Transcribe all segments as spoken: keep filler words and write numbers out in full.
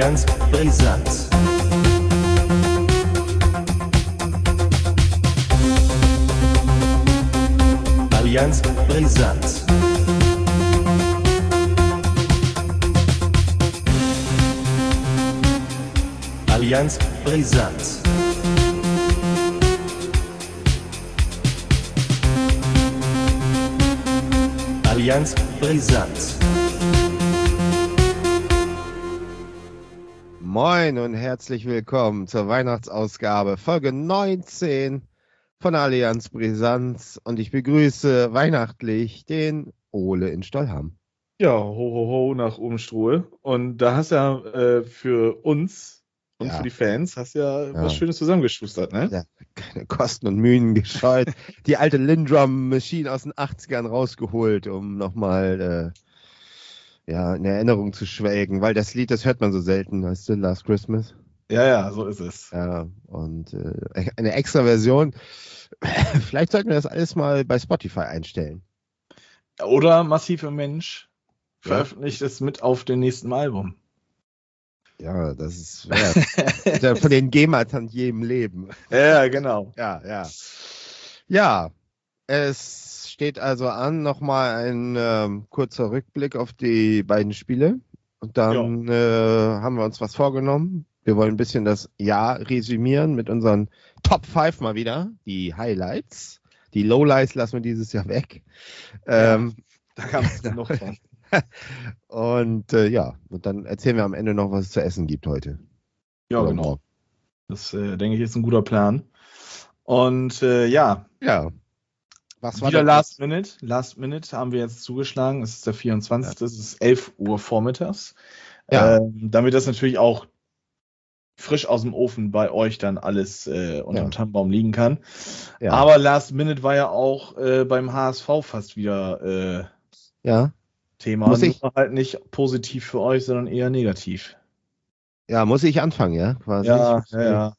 Allianz Brisant. Allianz Brisant. Allianz Brisant. Allianz Brisant. Moin und herzlich willkommen zur Weihnachtsausgabe Folge neunzehn von Allianz Brisant und ich begrüße weihnachtlich den Ole in Stollham. Ja, ho ho ho nach Umstruhe. Und da hast ja äh, für uns und Ja. für die Fans hast ja, Ja. was Schönes zusammengeschustert, ne? Ja, keine Kosten und Mühen gescheut. Die alte Lindrum Machine aus den achtzigern rausgeholt, um nochmal äh, ja, in Erinnerung zu schwelgen, weil das Lied, das hört man so selten, weißt du, Last Christmas. Ja, ja, so ist es. Ja, und äh, eine extra Version. Vielleicht sollten wir das alles mal bei Spotify einstellen. Oder Massive Mensch Ja. veröffentlicht es mit auf dem nächsten Album. Ja, das ist wert. Ja, von den GEMA-Tantiemen leben. Ja, genau. Ja, ja. Ja, es steht also an, nochmal ein ähm, kurzer Rückblick auf die beiden Spiele. Und dann äh, haben wir uns was vorgenommen. Wir wollen ein bisschen das Jahr resümieren mit unseren Top fünf mal wieder. Die Highlights. Die Lowlights lassen wir dieses Jahr weg. Ja. Ähm, Da kam es noch von. und äh, ja, und dann erzählen wir am Ende noch, was es zu essen gibt heute. Ja, Oder genau. morgen. Das, äh, denke ich, ist ein guter Plan. Und äh, ja, Ja. Was war wieder denn- Last Minute. Last Minute haben wir jetzt zugeschlagen. Es ist der vierundzwanzigste Es ist elf Uhr vormittags. Ja. Ähm, damit das natürlich auch frisch aus dem Ofen bei euch dann alles äh, unterm Ja. Tannenbaum liegen kann. Ja. Aber Last Minute war ja auch äh, beim H S V fast wieder äh, Ja. Thema. Muss ich- Nur halt nicht positiv für euch, sondern eher negativ. Ja, muss ich anfangen, ja? Quasi. Ja, ja, ja.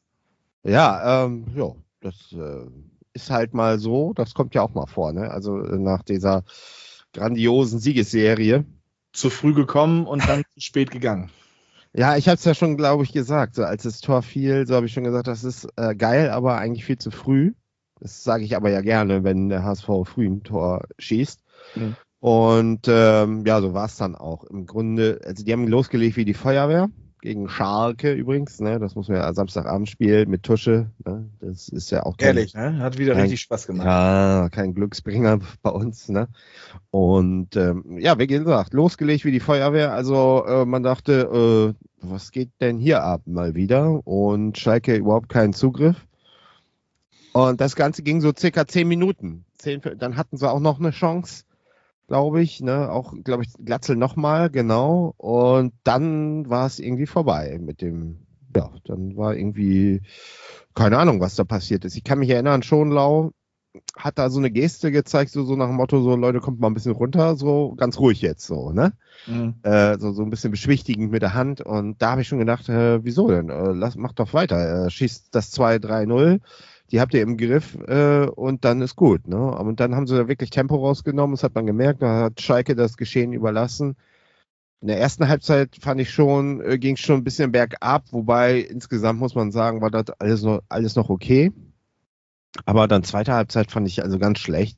Ja, ähm, ja, das äh, ist halt mal so, das kommt ja auch mal vor, ne? Also äh, nach dieser grandiosen Siegesserie. Zu früh gekommen und dann zu spät gegangen. Ja, ich habe es ja schon, glaube ich, gesagt, so als das Tor fiel, so habe ich schon gesagt, das ist äh, geil, aber eigentlich viel zu früh. Das sage ich aber ja gerne, wenn der H S V früh ein Tor schießt. Mhm. Und ähm, ja, so war es dann auch. Im Grunde, also die haben losgelegt wie die Feuerwehr. Gegen Schalke übrigens, ne? Das muss man ja Samstagabend spielen mit Tusche. Ne? Das ist ja auch kein, Ehrlich, ne? Hat wieder Nein. richtig Spaß gemacht. ja, kein Glücksbringer bei uns. Ne? Und ähm, ja, wie gesagt, losgelegt wie die Feuerwehr. Also äh, man dachte, äh, was geht denn hier ab mal wieder? Und Schalke überhaupt keinen Zugriff. Und das Ganze ging so circa zehn Minuten. Zehn, dann hatten sie auch noch eine Chance, glaube ich, ne, auch, glaube ich, Glatzel nochmal, genau, und dann war es irgendwie vorbei mit dem, ja, dann war irgendwie, keine Ahnung, was da passiert ist. Ich kann mich erinnern, Schonlau hat da so eine Geste gezeigt, so, so nach dem Motto, so, Leute, kommt mal ein bisschen runter, so, ganz ruhig jetzt, so, ne, Mhm. äh, so, so ein bisschen beschwichtigend mit der Hand, und da habe ich schon gedacht, äh, wieso denn, äh, lass, mach doch weiter, äh, schießt das zwei drei null, die habt ihr im Griff äh, und dann ist gut. Ne? Und dann haben sie wirklich Tempo rausgenommen, das hat man gemerkt, da hat Schalke das Geschehen überlassen. In der ersten Halbzeit fand ich schon, äh, ging es schon ein bisschen bergab, wobei insgesamt muss man sagen, war das alles noch, alles noch okay. Aber dann zweite Halbzeit fand ich also ganz schlecht.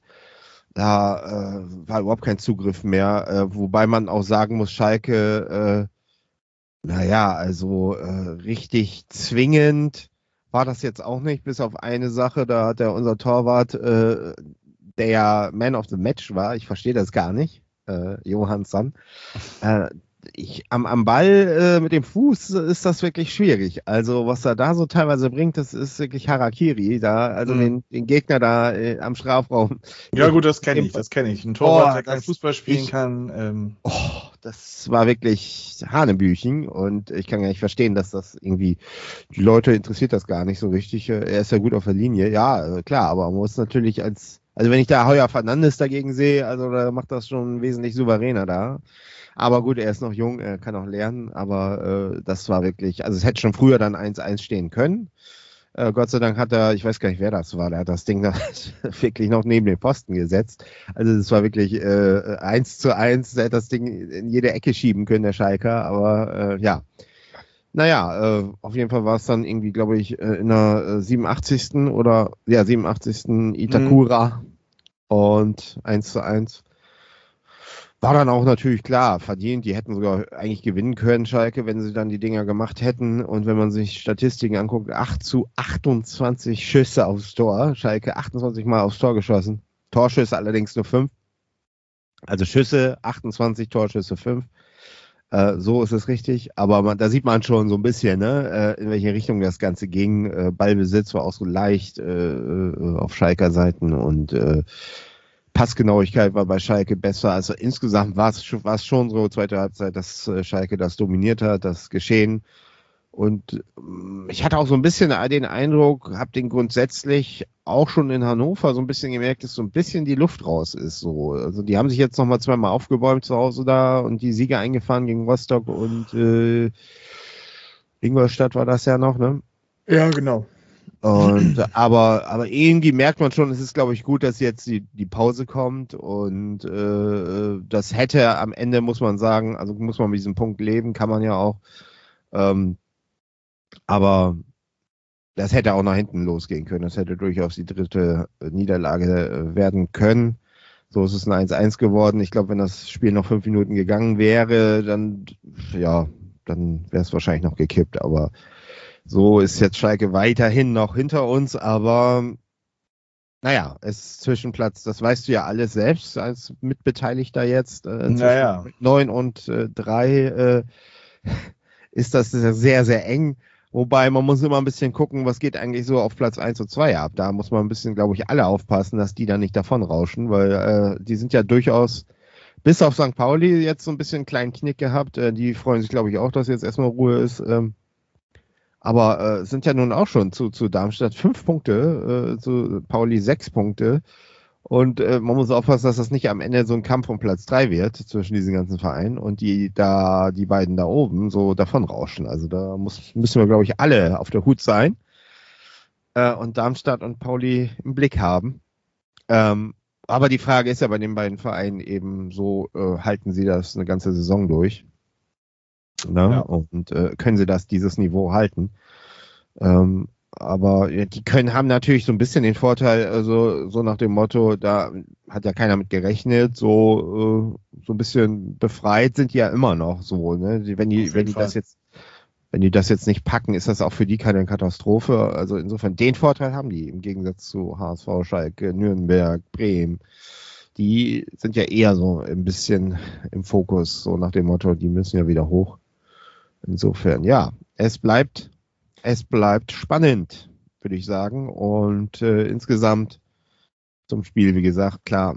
Da äh, war überhaupt kein Zugriff mehr, äh, wobei man auch sagen muss, Schalke, äh, naja, also äh, richtig zwingend war das jetzt auch nicht, bis auf eine Sache, da hat der unser Torwart, äh, der ja Man of the Match war, ich verstehe das gar nicht, äh, Johansson, äh, ich, am, am Ball äh, mit dem Fuß ist das wirklich schwierig. Also was er da so teilweise bringt, das ist wirklich Harakiri, da, also Mhm. den, den Gegner da äh, am Strafraum. Ja gut, das kenne ich, das kenne ich. Ein Torwart, Oh, der kein das- Fußball spielen ich- kann. Ähm, Oh, das war wirklich Hanebüchen, und ich kann gar nicht verstehen, dass das irgendwie, die Leute interessiert das gar nicht so richtig. Er ist ja gut auf der Linie, ja, äh, klar, aber man muss natürlich als, also wenn ich da Heuer Fernandes dagegen sehe, also da macht das schon wesentlich souveräner da. Aber gut, er ist noch jung, er kann auch lernen, aber äh, das war wirklich, also es hätte schon früher dann eins eins stehen können. Äh, Gott sei Dank hat er, ich weiß gar nicht, wer das war, der hat das Ding da wirklich noch neben den Posten gesetzt. Also es war wirklich äh, eins zu eins, der hätte das Ding in jede Ecke schieben können, der Schalker, aber äh, ja. Naja, äh, auf jeden Fall war es dann irgendwie, glaube ich, äh, in der äh, siebenundachtzigsten oder ja, siebenundachtzigsten Itakura und eins zu eins. War dann auch natürlich klar, verdient. Die hätten sogar eigentlich gewinnen können, Schalke, wenn sie dann die Dinger gemacht hätten. Und wenn man sich Statistiken anguckt, acht zu achtundzwanzig Schüsse aufs Tor. Schalke achtundzwanzig Mal aufs Tor geschossen. Torschüsse allerdings nur fünf. Also Schüsse achtundzwanzig, Torschüsse fünf. Äh, so ist es richtig. Aber man, da sieht man schon so ein bisschen, ne, äh, in welche Richtung das Ganze ging. Äh, Ballbesitz war auch so leicht äh, äh, auf Schalker Seiten und äh, Passgenauigkeit war bei Schalke besser. Also insgesamt war es war es schon so, zweite Halbzeit, dass äh, Schalke das dominiert hat, das Geschehen. Und ähm, ich hatte auch so ein bisschen den Eindruck, habe den grundsätzlich auch schon in Hannover so ein bisschen gemerkt, dass so ein bisschen die Luft raus ist. So. Also die haben sich jetzt nochmal zweimal aufgebäumt zu Hause da und die Siege eingefahren gegen Rostock und äh, Ingolstadt war das ja noch, ne? Ja, genau. Und, aber, aber irgendwie merkt man schon, es ist, glaube ich, gut, dass jetzt die, die Pause kommt und äh, das hätte am Ende, muss man sagen, also muss man mit diesem Punkt leben, kann man ja auch. Ähm, aber das hätte auch nach hinten losgehen können. Das hätte durchaus die dritte Niederlage äh, werden können. So ist es ein eins eins geworden. Ich glaube, wenn das Spiel noch fünf Minuten gegangen wäre, dann, ja, dann wäre es wahrscheinlich noch gekippt, aber so ist jetzt Schalke weiterhin noch hinter uns, aber naja, es ist Zwischenplatz, das weißt du ja alles selbst als Mitbeteiligter jetzt. Äh, Naja. neun und äh, drei äh, ist das sehr, sehr eng. Wobei man muss immer ein bisschen gucken, was geht eigentlich so auf Platz eins und zwei ab. Da muss man ein bisschen, glaube ich, alle aufpassen, dass die da nicht davonrauschen, weil äh, die sind ja durchaus, bis auf Sankt Pauli, jetzt so ein bisschen einen kleinen Knick gehabt. Äh, die freuen sich, glaube ich, auch, dass jetzt erstmal Ruhe ist. Ähm, Aber äh, sind ja nun auch schon zu, zu Darmstadt fünf Punkte, äh, zu Pauli sechs Punkte. Und äh, man muss aufpassen, dass das nicht am Ende so ein Kampf um Platz drei wird zwischen diesen ganzen Vereinen und die da die beiden da oben so davonrauschen. Also da muss, müssen wir, glaube ich, alle auf der Hut sein äh, und Darmstadt und Pauli im Blick haben. Ähm, aber die Frage ist ja bei den beiden Vereinen eben so, äh, halten sie das eine ganze Saison durch? Ne? Ja. Und äh, können sie das, dieses Niveau halten. Ähm, aber ja, die können, haben natürlich so ein bisschen den Vorteil, also so nach dem Motto, da hat ja keiner mit gerechnet, so, äh, so ein bisschen befreit sind die ja immer noch so, ne? Wenn die, wenn die das jetzt, wenn die das jetzt nicht packen, ist das auch für die keine Katastrophe. Also insofern den Vorteil haben die im Gegensatz zu H S V, Schalke, Nürnberg, Bremen. Die sind ja eher so ein bisschen im Fokus, so nach dem Motto, die müssen ja wieder hoch. Insofern, ja, es bleibt, es bleibt spannend, würde ich sagen. Und äh, insgesamt zum Spiel, wie gesagt, klar,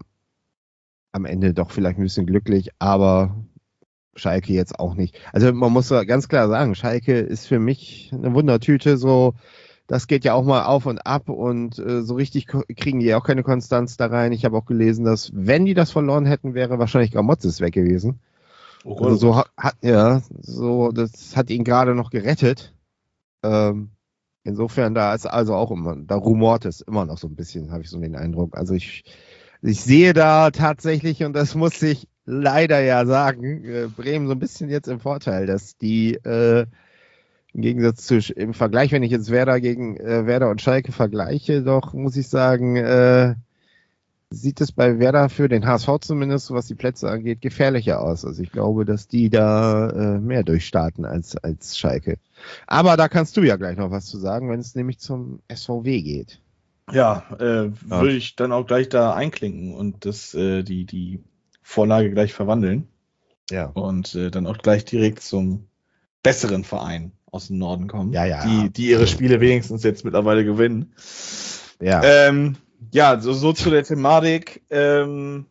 am Ende doch vielleicht ein bisschen glücklich, aber Schalke jetzt auch nicht. Also man muss ganz klar sagen, Schalke ist für mich eine Wundertüte, so, das geht ja auch mal auf und ab und äh, so richtig kriegen die auch keine Konstanz da rein. Ich habe auch gelesen, dass wenn die das verloren hätten, wäre wahrscheinlich Gramotzes weg gewesen. Oh, also so hat, ja, so, das hat ihn gerade noch gerettet. Ähm, insofern, da ist also auch immer, da rumort es immer noch so ein bisschen, habe ich so den Eindruck. Also ich, ich sehe da tatsächlich, und das muss ich leider ja sagen, äh, Bremen so ein bisschen jetzt im Vorteil, dass die äh, im Gegensatz zu, im Vergleich, wenn ich jetzt Werder gegen äh, Werder und Schalke vergleiche, doch muss ich sagen, äh, sieht es bei Werder für den H S V zumindest, was die Plätze angeht, gefährlicher aus. Also ich glaube, dass die da äh, mehr durchstarten als, als Schalke. Aber da kannst du ja gleich noch was zu sagen, wenn es nämlich zum S V W geht. Ja, äh, ja. würde ich dann auch gleich da einklinken und das, äh, die, die Vorlage gleich verwandeln. Ja. Und äh, dann auch gleich direkt zum besseren Verein aus dem Norden kommen. Ja, ja. Die, die ihre Spiele wenigstens jetzt mittlerweile gewinnen. Ja. Ähm, Ja, so, so zu der Thematik, ähm,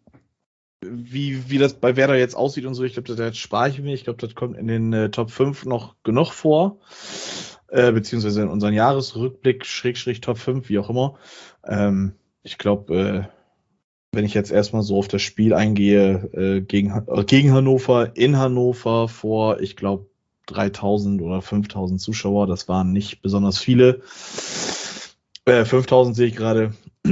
wie, wie das bei Werder jetzt aussieht und so. Ich glaube, das spare ich mir. Ich glaube, das kommt in den äh, Top fünf noch genug vor. Äh, beziehungsweise in unseren Jahresrückblick, Schrägstrich Top fünf, wie auch immer. Ähm, ich glaube, äh, wenn ich jetzt erstmal so auf das Spiel eingehe, äh, gegen, äh, gegen Hannover, in Hannover vor, ich glaube, dreitausend oder fünftausend Zuschauer, das waren nicht besonders viele. Äh, fünftausend sehe ich gerade.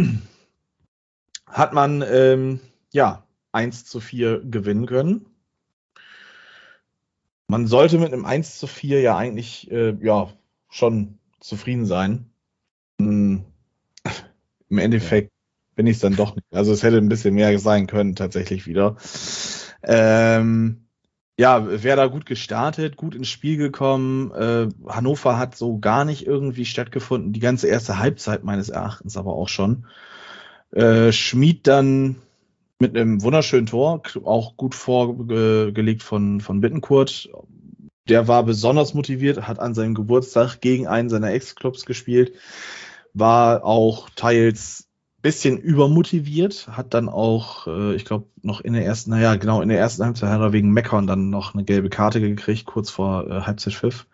Hat man ähm, ja eins zu vier gewinnen können. man sollte mit einem eins zu vier ja eigentlich äh, ja, schon zufrieden sein. Hm, im Endeffekt bin ich es dann doch nicht. Also es hätte ein bisschen mehr sein können, tatsächlich wieder. Ähm, ja, Werder gut gestartet, gut ins Spiel gekommen. Äh, Hannover hat so gar nicht irgendwie stattgefunden. Die ganze erste Halbzeit meines Erachtens aber auch schon. Äh, Schmid dann mit einem wunderschönen Tor, auch gut vorgelegt von, von Bittencourt. Der war besonders motiviert, hat an seinem Geburtstag gegen einen seiner Ex-Clubs gespielt, war auch teils bisschen übermotiviert, hat dann auch, äh, ich glaube, noch in der ersten, naja, genau, in der ersten Halbzeit hat er wegen Meckern dann noch eine gelbe Karte gekriegt, kurz vor äh, Halbzeitpfiff.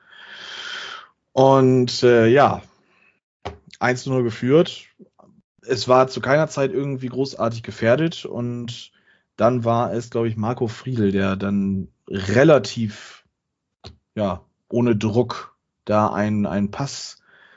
Und äh, ja, eins zu null geführt. Es war zu keiner Zeit irgendwie großartig gefährdet und dann war es, glaube ich, Marco Friedl, der dann relativ, ja, ohne Druck da einen, einen Pass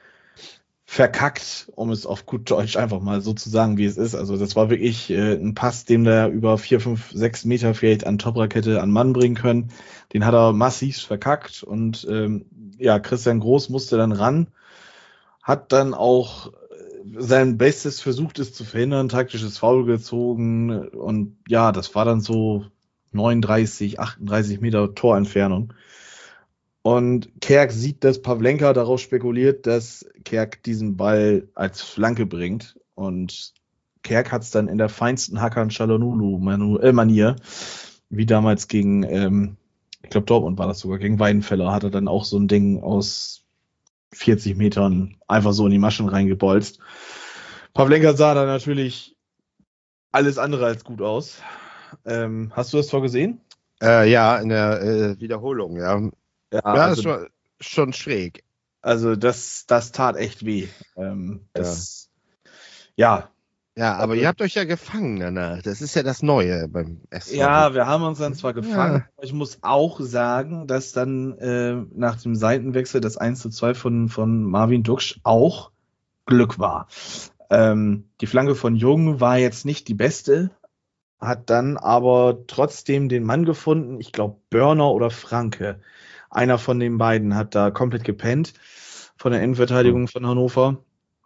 verkackt, um es auf gut Deutsch einfach mal so zu sagen, wie es ist. Also das war wirklich äh, ein Pass, den der über vier, fünf, sechs Meter vielleicht an Toprak hätte an Mann bringen können. Den hat er massiv verkackt und ähm, ja, Christian Groß musste dann ran, hat dann auch sein Bestes versucht, es zu verhindern, taktisches Foul gezogen und ja, das war dann so neununddreißig, achtunddreißig Meter Torentfernung. Und Kerk sieht, dass Pavlenka darauf spekuliert, dass Kerk diesen Ball als Flanke bringt. Und Kerk hat es dann in der feinsten Hakan Çalhanoğlu-Manier, wie damals gegen, ähm, ich glaube Dortmund war das sogar, gegen Weidenfeller, hat er dann auch so ein Ding aus vierzig Metern einfach so in die Maschen reingebolzt. Pavlenka sah da natürlich alles andere als gut aus. Ähm, hast du das Tor gesehen? Äh, ja, in der äh, Wiederholung, ja. Ja, Ja, also, ist schon, schon schräg. also das, das tat echt weh. Ähm, das, ja. Ja, aber Also, ihr habt euch ja gefangen danach. Das ist ja das Neue beim S V. ja, wir haben uns dann zwar gefangen, Ja. aber ich muss auch sagen, dass dann äh, nach dem Seitenwechsel das eins zu zwei von, von Marvin Duksch auch Glück war. Ähm, die Flanke von Jung war jetzt nicht die beste, hat dann aber trotzdem den Mann gefunden, ich glaube Börner oder Franke. Einer von den beiden hat da komplett gepennt von der Innenverteidigung von Hannover.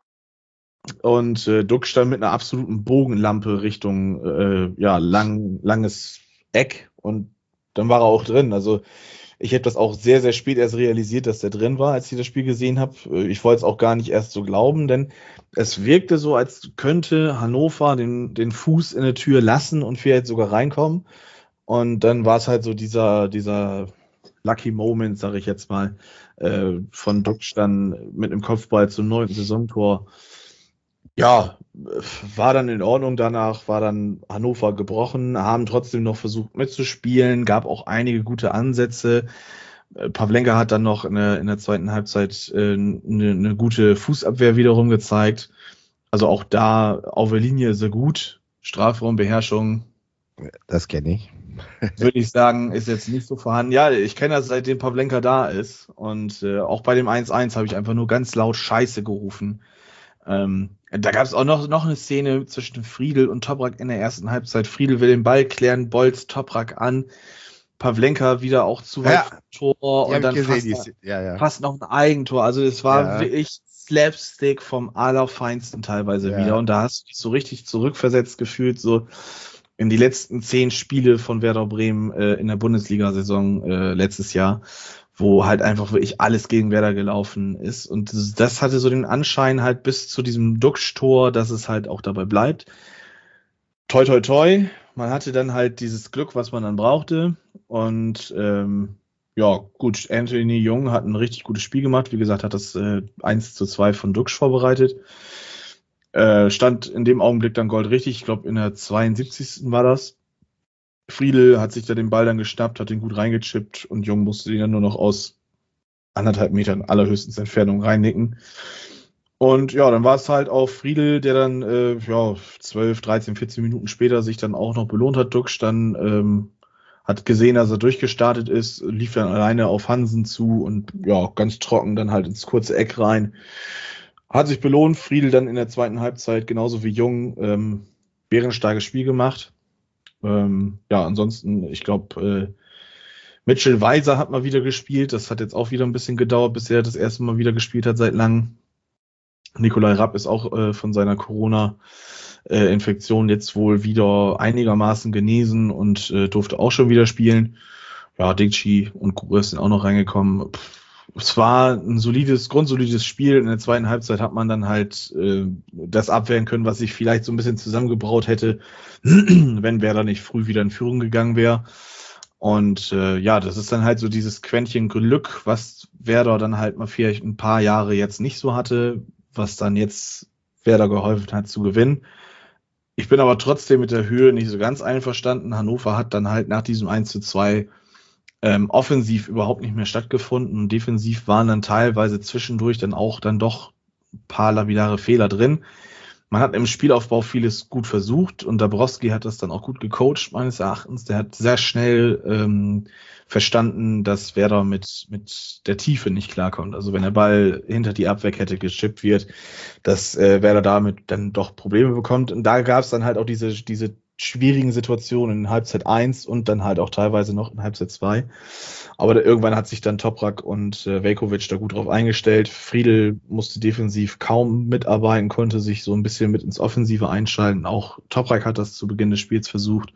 Und äh, Duck stand mit einer absoluten Bogenlampe Richtung äh, ja, lang, langes Eck und dann war er auch drin. Also ich habe das auch sehr, sehr spät erst realisiert, dass der drin war, als ich das Spiel gesehen habe. Ich wollte es auch gar nicht erst so glauben, denn es wirkte so, als könnte Hannover den, den Fuß in der Tür lassen und vielleicht sogar reinkommen. Und dann war es halt so dieser, dieser Lucky Moment, sage ich jetzt mal, äh, von Duxch dann mit einem Kopfball zum neunten Saisontor. Ja, war dann in Ordnung danach, war dann Hannover gebrochen, haben trotzdem noch versucht mitzuspielen, gab auch einige gute Ansätze. Pavlenka hat dann noch in der, in der zweiten Halbzeit äh, eine, eine gute Fußabwehr wiederum gezeigt. Also auch da auf der Linie sehr gut. Strafraumbeherrschung, Das kenne ich. würde ich sagen, ist jetzt nicht so vorhanden. Ja, ich kenne das, seitdem Pavlenka da ist. Und äh, auch bei dem eins eins habe ich einfach nur ganz laut Scheiße gerufen. Ähm, da gab es auch noch, noch eine Szene zwischen Friedl und Toprak in der ersten Halbzeit. Friedl will den Ball klären, bolzt Toprak an. Pavlenka wieder auch zu weit Ja, vom Tor Die und hab dann ich fast, gesehen, die, ja, ja. fast noch ein Eigentor. Also es war Ja. wirklich Slapstick vom Allerfeinsten teilweise Ja. wieder. Und da hast du dich so richtig zurückversetzt gefühlt, so in die letzten zehn Spiele von Werder Bremen äh, in der Bundesliga-Saison äh, letztes Jahr, wo halt einfach wirklich alles gegen Werder gelaufen ist. Und das, das hatte so den Anschein halt bis zu diesem Duxch-Tor, dass es halt auch dabei bleibt. Toi, toi, toi. Man hatte dann halt dieses Glück, was man dann brauchte. Und ähm, ja, gut, Anthony Jung hat ein richtig gutes Spiel gemacht. Wie gesagt, hat das äh, eins zu zwei von Duxch vorbereitet. Äh, stand in dem Augenblick dann Gold richtig. Ich glaube, in der zweiundsiebzigsten war das. Friedl hat sich da den Ball dann geschnappt, hat den gut reingechippt und Jung musste den dann nur noch aus anderthalb Metern allerhöchstens Entfernung reinnicken. Und ja, dann war es halt auf Friedl, der dann äh, ja, zwölf, dreizehn, vierzehn Minuten später sich dann auch noch belohnt hat. Duxch dann ähm, hat gesehen, dass er durchgestartet ist, lief dann alleine auf Hansen zu und ja, ganz trocken dann halt ins kurze Eck rein. Hat sich belohnt, Friedl dann in der zweiten Halbzeit, genauso wie Jung, ähm, bärenstarkes Spiel gemacht. Ähm, ja, ansonsten, ich glaube, äh, Mitchell Weiser hat mal wieder gespielt. Das hat jetzt auch wieder ein bisschen gedauert, bis er das erste Mal wieder gespielt hat seit langem. Nikolai Rapp ist auch äh, von seiner Corona-Infektion äh, jetzt wohl wieder einigermaßen genesen und äh, durfte auch schon wieder spielen. Ja, Dingchi und Kuras sind auch noch reingekommen. Pff, es war ein solides, grundsolides Spiel. In der zweiten Halbzeit hat man dann halt äh, das abwehren können, was sich vielleicht so ein bisschen zusammengebraut hätte, wenn Werder nicht früh wieder in Führung gegangen wäre. Und äh, ja, das ist dann halt so dieses Quäntchen Glück, was Werder dann halt mal vielleicht ein paar Jahre jetzt nicht so hatte, was dann jetzt Werder geholfen hat zu gewinnen. Ich bin aber trotzdem mit der Höhe nicht so ganz einverstanden. Hannover hat dann halt nach diesem eins zu zwei ähm, offensiv überhaupt nicht mehr stattgefunden. Und defensiv waren dann teilweise zwischendurch dann auch dann doch ein paar lapidare Fehler drin. Man hat im Spielaufbau vieles gut versucht und Dabrowski hat das dann auch gut gecoacht, meines Erachtens. Der hat sehr schnell ähm, verstanden, dass Werder mit mit der Tiefe nicht klarkommt. Also wenn der Ball hinter die Abwehrkette gechippt wird, dass äh, Werder damit dann doch Probleme bekommt. Und da gab es dann halt auch diese diese schwierigen Situationen in Halbzeit eins und dann halt auch teilweise noch in Halbzeit zwei. Aber da, irgendwann hat sich dann Toprak und äh, Veljković da gut drauf eingestellt. Friedl musste defensiv kaum mitarbeiten, konnte sich so ein bisschen mit ins Offensive einschalten. Auch Toprak hat das zu Beginn des Spiels versucht.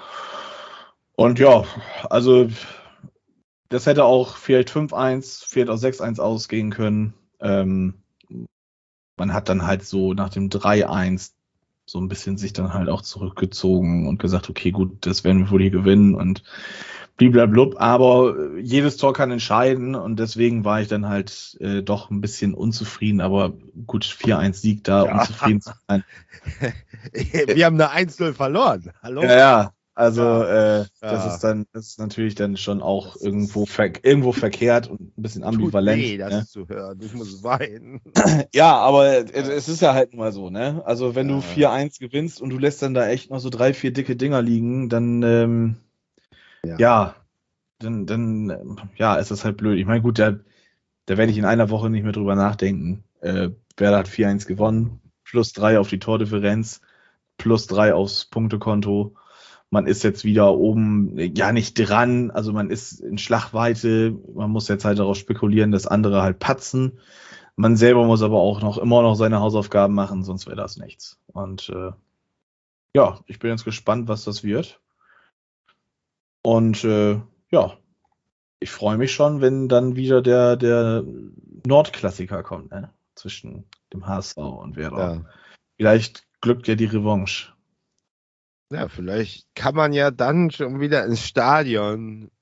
Und ja, also das hätte auch vielleicht fünf eins, vielleicht auch sechs eins ausgehen können. Ähm, man hat dann halt so nach dem drei eins so ein bisschen sich dann halt auch zurückgezogen und gesagt, okay, gut, das werden wir wohl hier gewinnen und bliblablub, aber jedes Tor kann entscheiden und deswegen war ich dann halt äh, doch ein bisschen unzufrieden, aber gut, vier eins Sieg da, Ja. unzufrieden zu sein. Wir haben eine eins null verloren. Hallo? Ja, ja, also äh, Ja. das ist dann, das ist natürlich dann schon auch irgendwo, ver- irgendwo verkehrt und ein bisschen ambivalent. Tut weh, das Ne? zu hören. Ich muss weinen. Ja, aber es ist ja halt nun mal so, ne? Also wenn Ja. du vier eins gewinnst und du lässt dann da echt noch so drei, vier dicke Dinger liegen, dann ähm, Ja. ja, dann, dann ähm, ja, ist das halt blöd. Ich meine, gut, da, da werde ich in einer Woche nicht mehr drüber nachdenken. Äh, Werder hat vier eins gewonnen, plus drei auf die Tordifferenz, plus drei aufs Punktekonto. Man ist jetzt wieder oben, ja nicht dran, also man ist in Schlagweite, man muss jetzt halt darauf spekulieren, dass andere halt patzen. Man selber muss aber auch noch immer noch seine Hausaufgaben machen, sonst wäre das nichts. Und äh, ja, ich bin jetzt gespannt, was das wird. Und äh, ja, ich freue mich schon, wenn dann wieder der, der Nordklassiker kommt, ne? Zwischen dem H S V und Werder. Ja. Vielleicht glückt ja die Revanche. Ja, vielleicht kann man ja dann schon wieder ins Stadion.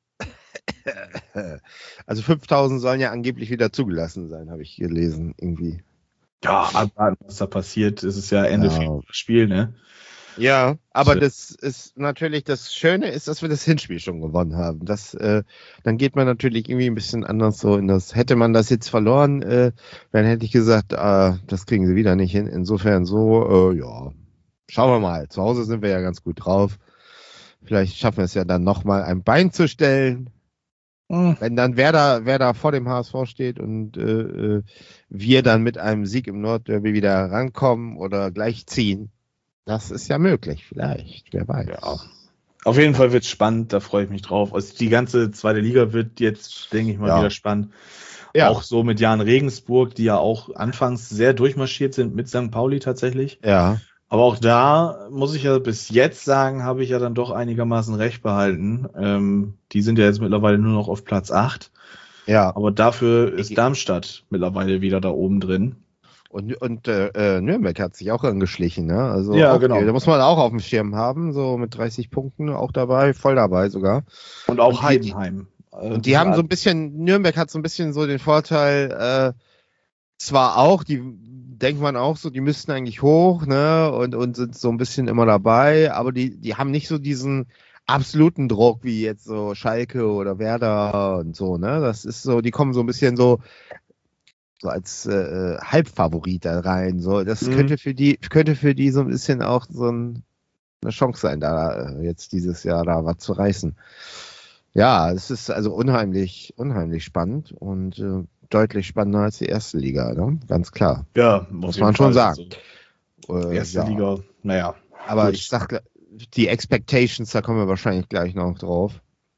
Also fünftausend sollen ja angeblich wieder zugelassen sein, habe ich gelesen, irgendwie. Ja, abwarten, was da passiert. Es ist ja Ende Ja. Februar das Spiel, ne? Ja, aber So. das ist natürlich, das Schöne ist, dass wir das Hinspiel schon gewonnen haben. Das, äh, dann geht man natürlich irgendwie ein bisschen anders so in das, hätte man das jetzt verloren, äh, dann hätte ich gesagt, äh, das kriegen sie wieder nicht hin. Insofern so, äh, ja, schauen wir mal. Zu Hause sind wir ja ganz gut drauf. Vielleicht schaffen wir es ja dann nochmal ein Bein zu stellen. Hm. Wenn dann Werder, Werder vor dem H S V steht und äh, äh, wir dann mit einem Sieg im Nordderby wieder rankommen oder gleich ziehen, das ist ja möglich, vielleicht, wer weiß. Ja. Auf jeden Fall wird es spannend, da freue ich mich drauf. Also die ganze zweite Liga wird jetzt, denke ich mal, Ja. wieder spannend. Ja. Auch so mit Jan Regensburg, die ja auch anfangs sehr durchmarschiert sind mit Sankt Pauli tatsächlich. Ja, Aber auch da muss ich ja bis jetzt sagen, habe ich ja dann doch einigermaßen recht behalten. Ähm, die sind ja jetzt mittlerweile nur noch auf Platz acht. ja. Aber dafür ist Darmstadt mittlerweile wieder da oben drin. Und, und äh, Nürnberg hat sich auch angeschlichen, ne? Also Ja, auch, genau. Da muss man auch auf dem Schirm haben, so mit dreißig Punkten auch dabei, voll dabei sogar. Und auch Und die- Heidenheim. Äh, Und die haben so ein bisschen, Nürnberg hat so ein bisschen so den Vorteil, äh, zwar auch, die denkt man auch so, die müssten eigentlich hoch, ne, und, und sind so ein bisschen immer dabei, aber die, die haben nicht so diesen absoluten Druck wie jetzt so Schalke oder Werder und so, ne, das ist so, die kommen so ein bisschen so, so als äh, Halbfavorit da rein, so, das Mhm. könnte für die, könnte für die so ein bisschen auch so ein, eine Chance sein, da äh, jetzt dieses Jahr da was zu reißen. Ja, es ist also unheimlich, unheimlich spannend und äh, deutlich spannender als die erste Liga, ne? Ganz klar. Ja, Muss man schon sagen. Also, Äh, erste ja. Liga, naja. Aber gut. ich sag, die Expectations, da kommen wir wahrscheinlich gleich noch drauf.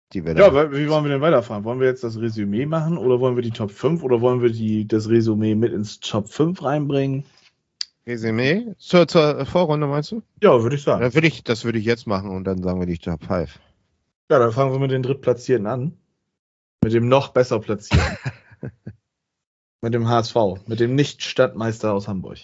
die wir Ja, da. aber wie wollen wir denn weiterfahren? Wollen wir jetzt das Resümee machen oder wollen wir die Top fünf oder wollen wir die, das Resümee mit ins Top fünf reinbringen? Resümee? Zur, zur Vorrunde meinst du? Ja, würde ich sagen. Ja, würde ich, das würde ich jetzt machen und dann sagen wir die Top fünf. Ja, dann fangen wir mit den Drittplatzierten an. Mit dem noch besser Platzierten. Mit dem H S V. Mit dem Nicht-Stadtmeister aus Hamburg.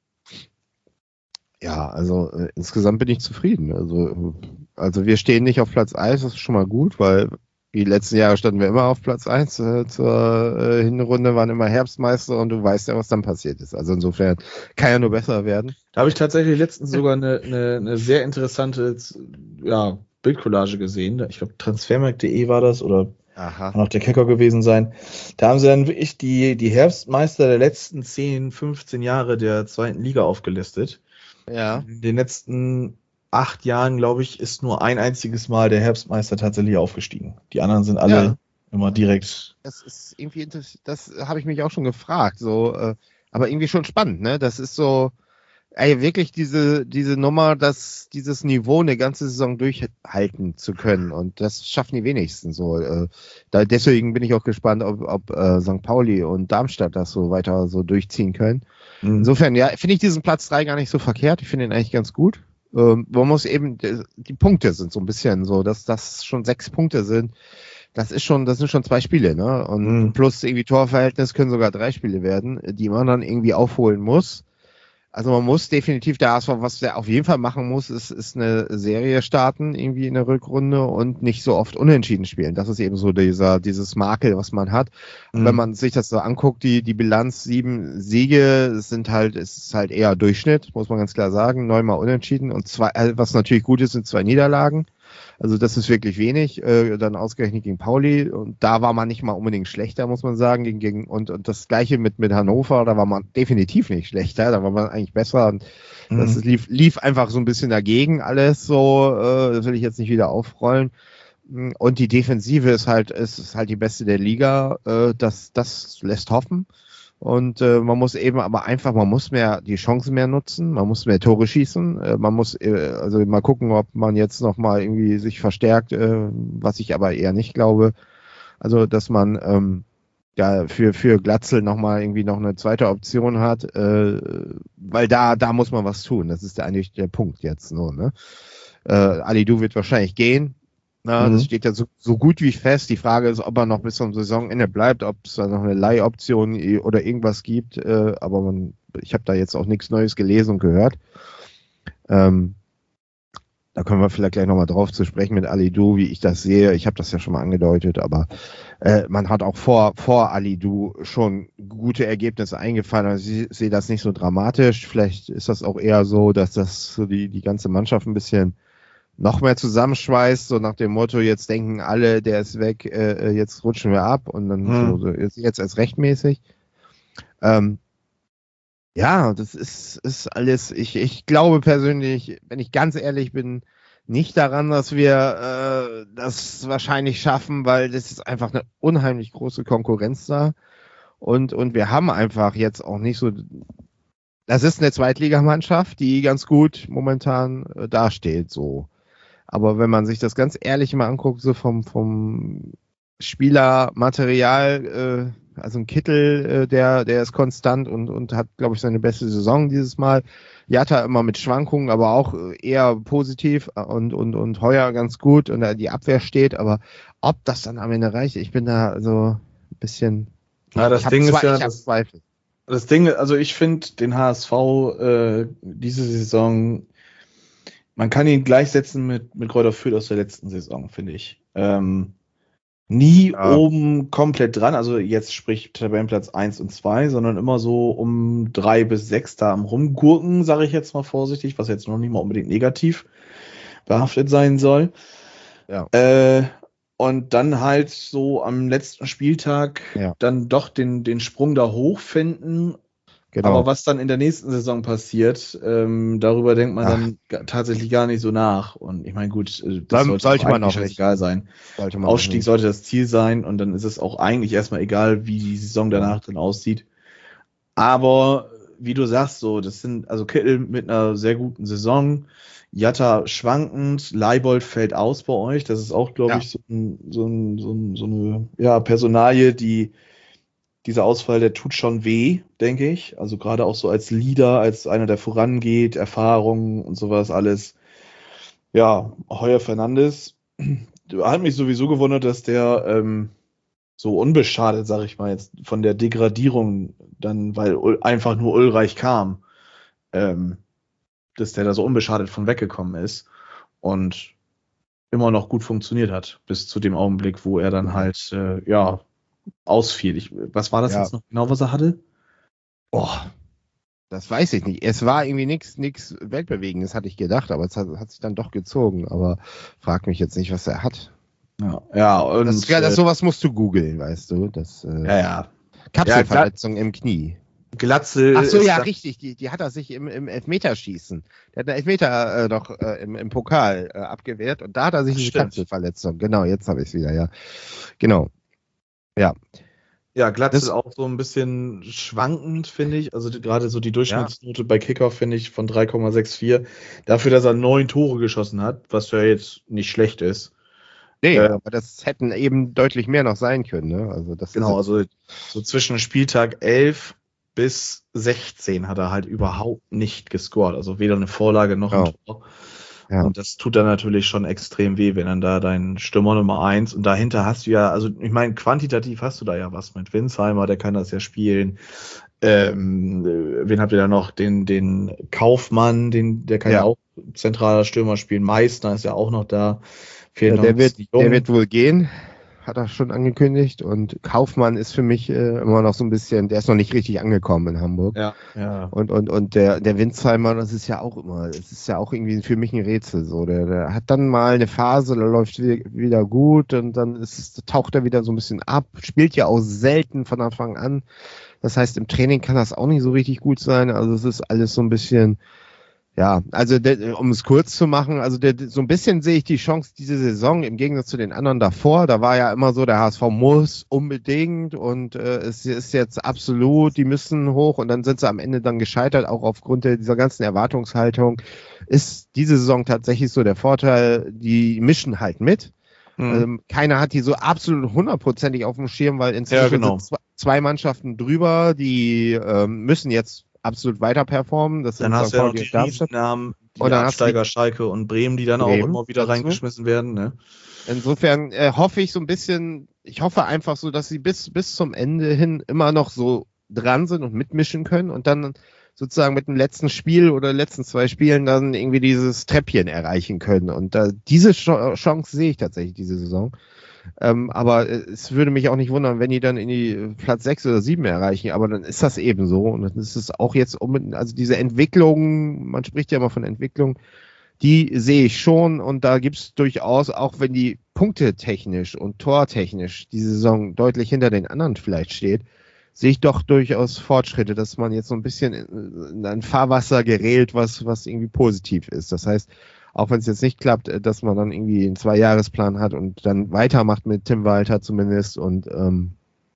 Ja, also äh, insgesamt bin ich zufrieden. Also, also wir stehen nicht auf Platz eins, das ist schon mal gut, weil die letzten Jahre standen wir immer auf Platz eins. Äh, zur äh, Hinrunde waren immer Herbstmeister und du weißt ja, was dann passiert ist. Also insofern kann ja nur besser werden. Da habe ich tatsächlich letztens sogar eine, eine, eine sehr interessante ja, Bildcollage gesehen. Ich glaube, transfermarkt punkt de war das oder Aha. kann auch der Kicker gewesen sein. Da haben sie dann wirklich die, die Herbstmeister der letzten zehn, fünfzehn Jahre der zweiten Liga aufgelistet. Ja. In den letzten acht Jahren, glaube ich, ist nur ein einziges Mal der Herbstmeister tatsächlich aufgestiegen. Die anderen sind alle Ja. immer direkt. Das ist irgendwie interessant. Das habe ich mich auch schon gefragt. So, äh, aber irgendwie schon spannend, ne? Das ist so, ey, wirklich diese, diese Nummer, dass dieses Niveau eine ganze Saison durchhalten zu können. Und das schaffen die wenigsten so. Äh, da, deswegen bin ich auch gespannt, ob, ob äh, Sankt Pauli und Darmstadt das so weiter so durchziehen können. Mhm. Insofern, ja, finde ich diesen Platz drei gar nicht so verkehrt. Ich finde ihn eigentlich ganz gut. Ähm, man muss eben, die Punkte sind so ein bisschen so, dass das schon sechs Punkte sind. Das ist schon, das sind schon zwei Spiele, ne? Und Mhm. plus irgendwie Torverhältnis können sogar drei Spiele werden, die man dann irgendwie aufholen muss. Also man muss definitiv, der H S V, was der auf jeden Fall machen muss, ist, ist eine Serie starten, irgendwie in der Rückrunde und nicht so oft unentschieden spielen. Das ist eben so dieser, dieses Makel, was man hat. Mhm. Wenn man sich das so anguckt, die, die Bilanz, sieben Siege, sind halt, ist halt eher Durchschnitt, muss man ganz klar sagen. Neunmal unentschieden und zwei, was natürlich gut ist, sind zwei Niederlagen. Also das ist wirklich wenig, äh, dann ausgerechnet gegen Pauli und da war man nicht mal unbedingt schlechter, muss man sagen, gegen, gegen und, und das gleiche mit, mit Hannover, da war man definitiv nicht schlechter, da war man eigentlich besser und Mhm. das lief, lief einfach so ein bisschen dagegen alles so, äh, das will ich jetzt nicht wieder aufrollen. Und die Defensive ist halt, ist, ist halt die beste der Liga, äh, das, das lässt hoffen. Und äh, man muss eben aber einfach, man muss mehr die Chancen mehr nutzen, man muss mehr Tore schießen, äh, man muss äh, also mal gucken, ob man jetzt nochmal irgendwie sich verstärkt, äh, was ich aber eher nicht glaube. Also, dass man ähm, ja für für Glatzel nochmal irgendwie noch eine zweite Option hat, äh, weil da da muss man was tun. Das ist der, eigentlich der Punkt jetzt nur. Ne? Äh, Alidou wird wahrscheinlich gehen. Na, Mhm. das steht ja so, so gut wie fest. Die Frage ist, ob er noch bis zum Saisonende bleibt, ob es da noch eine Leihoption i- oder irgendwas gibt. Äh, aber man, ich habe da jetzt auch nichts Neues gelesen und gehört. Ähm, da können wir vielleicht gleich nochmal drauf zu sprechen mit Alidou, wie ich das sehe. Ich habe das ja schon mal angedeutet, aber äh, man hat auch vor, vor Alidou schon gute Ergebnisse eingefallen. Also ich sehe das nicht so dramatisch. Vielleicht ist das auch eher so, dass das so die, die ganze Mannschaft ein bisschen noch mehr zusammenschweißt, so nach dem Motto, jetzt denken alle, der ist weg, äh, jetzt rutschen wir ab und dann Hm. so, so jetzt, jetzt erst rechtmäßig. Ähm, ja, das ist, ist alles, ich, ich glaube persönlich, wenn ich ganz ehrlich bin, nicht daran, dass wir äh, das wahrscheinlich schaffen, weil das ist einfach eine unheimlich große Konkurrenz da und, und wir haben einfach jetzt auch nicht so, das ist eine Zweitligamannschaft, die ganz gut momentan äh, dasteht, so. Aber wenn man sich das ganz ehrlich mal anguckt, so vom, vom Spielermaterial, äh, also ein Kittel, äh, der, der ist konstant und, und hat, glaube ich, seine beste Saison dieses Mal. Jatta immer mit Schwankungen, aber auch eher positiv und, und, und Heuer ganz gut und da die Abwehr steht. Aber ob das dann am Ende reicht, ich bin da so ein bisschen. Ja, das ich hab Ding ist zwei, ja, ich hab das- Zweifel. Das Ding, also ich finde den H S V äh, diese Saison, man kann ihn gleichsetzen mit, mit Kräuter Fürth aus der letzten Saison, finde ich. Ähm, nie Ja. oben komplett dran, also jetzt sprich Tabellenplatz eins und zwei, sondern immer so um drei bis sechs da am Rumgurken, sage ich jetzt mal vorsichtig, was jetzt noch nicht mal unbedingt negativ behaftet sein soll. Ja. Äh, und dann halt so am letzten Spieltag Ja. dann doch den, den Sprung da hochfinden. Genau. Aber was dann in der nächsten Saison passiert, ähm, darüber denkt man Ach. dann ga- tatsächlich gar nicht so nach. Und ich meine, gut, äh, das Dann sollte, sollte auch man eigentlich auch nicht. egal sein. Sollte man auch Ausstieg nicht. sollte das Ziel sein und dann ist es auch eigentlich erstmal egal, wie die Saison danach dann aussieht. Aber wie du sagst, so, das sind, also Kittel mit einer sehr guten Saison, Jatta schwankend, Leibold fällt aus bei euch. Das ist auch, glaube Ja. ich, so, ein, so, ein, so, ein, so eine ja, Personalie, die dieser Ausfall, der tut schon weh, denke ich. Also gerade auch so als Leader, als einer, der vorangeht, Erfahrung und sowas alles. Ja, Heuer Fernandes. Hat mich sowieso gewundert, dass der ähm, so unbeschadet, sag ich mal jetzt, von der Degradierung dann, weil Ul- einfach nur Ulreich kam, ähm, dass der da so unbeschadet von weggekommen ist und immer noch gut funktioniert hat, bis zu dem Augenblick, wo er dann halt, äh, ja, ausfiel. Ich, was war das Ja. jetzt noch genau, was er hatte? Boah, das weiß ich nicht. Es war irgendwie nichts nichts Weltbewegendes, hatte ich gedacht, aber es hat, hat sich dann doch gezogen. Aber frag mich jetzt nicht, was er hat. Ja, ja und Das, ja, das, sowas musst du googeln, weißt du. Das, äh, ja, ja. Kapselverletzung im Knie. Glatzel. Ach so, ist ja, da- richtig. Die, die hat er sich im, im Elfmeterschießen. Der hat einen Elfmeter äh, noch äh, im, im Pokal äh, abgewehrt und da hat er sich diese Stimmt. Kapselverletzung. Genau, jetzt habe ich es wieder, ja. Genau. Ja. Ja, Glatzel Das- auch so ein bisschen schwankend, finde ich. Also die, gerade so die Durchschnittsnote bei Kicker finde ich von drei Komma vierundsechzig. Dafür, dass er neun Tore geschossen hat, was ja jetzt nicht schlecht ist. Nee, Äh, aber das hätten eben deutlich mehr noch sein können. Ne? Also das Genau, ist, also so zwischen Spieltag elf bis sechzehn hat er halt überhaupt nicht gescored. Also weder eine Vorlage noch ein Ja. Tor. Ja. Und das tut dann natürlich schon extrem weh, wenn dann da dein Stürmer Nummer eins und dahinter hast du ja, also ich meine, quantitativ hast du da ja was mit Winsheimer, der kann das ja spielen. Ähm, äh, wen habt ihr da noch? Den, den Kaufmann, den, der kann ja, Ja. auch zentraler Stürmer spielen. Meissner ist ja auch noch da. Fehlt Ja, noch der, ein wird, bisschen Jung. der wird wohl gehen, hat er schon angekündigt. Und Kaufmann ist für mich äh, immer noch so ein bisschen, der ist noch nicht richtig angekommen in Hamburg. Ja, ja. Und, und, und der, der Winsheimer, das ist ja auch immer, das ist ja auch irgendwie für mich ein Rätsel. So. Der, der hat dann mal eine Phase, da läuft wi- wieder gut und dann ist, es- taucht er wieder so ein bisschen ab, spielt ja auch selten von Anfang an. Das heißt, im Training kann das auch nicht so richtig gut sein. Also es ist alles so ein bisschen, ja, also der, um es kurz zu machen, also der, so ein bisschen sehe ich die Chance diese Saison im Gegensatz zu den anderen davor. Da war ja immer so, der H S V muss unbedingt und äh, es ist jetzt absolut, die müssen hoch und dann sind sie am Ende dann gescheitert, auch aufgrund der, dieser ganzen Erwartungshaltung. Ist diese Saison tatsächlich so der Vorteil, die mischen halt mit. Mhm. Ähm, keiner hat die so absolut hundertprozentig auf dem Schirm, weil inzwischen Ja, genau. sind zwei, zwei Mannschaften drüber, die ähm, müssen jetzt absolut weiter performen. Das Dann sind hast Sankt du ja noch Pauli die und Darmstadt. Riesennamen, die Und dann hast du Absteiger Schalke und Bremen, die dann auch Bremen immer wieder dazu. reingeschmissen werden. Ne? Insofern äh, hoffe ich so ein bisschen, ich hoffe einfach so, dass sie bis, bis zum Ende hin immer noch so dran sind und mitmischen können und dann sozusagen mit dem letzten Spiel oder letzten zwei Spielen dann irgendwie dieses Treppchen erreichen können. Und äh, diese Ch- Chance sehe ich tatsächlich diese Saison. Ähm, aber äh, es würde mich auch nicht wundern, wenn die dann in die äh, Platz sechs oder sieben erreichen, aber dann ist das eben so. Und dann ist es auch jetzt, um, also diese Entwicklung, man spricht ja immer von Entwicklung, die sehe ich schon und da gibt es durchaus, auch wenn die Punkte technisch und tortechnisch die Saison deutlich hinter den anderen vielleicht steht, sehe ich doch durchaus Fortschritte, dass man jetzt so ein bisschen in, in ein Fahrwasser gerät, was, was irgendwie positiv ist. Das heißt, auch wenn es jetzt nicht klappt, äh, dass man dann irgendwie einen Zwei-Jahres-Plan hat und dann weitermacht mit Tim Walter zumindest und ähm,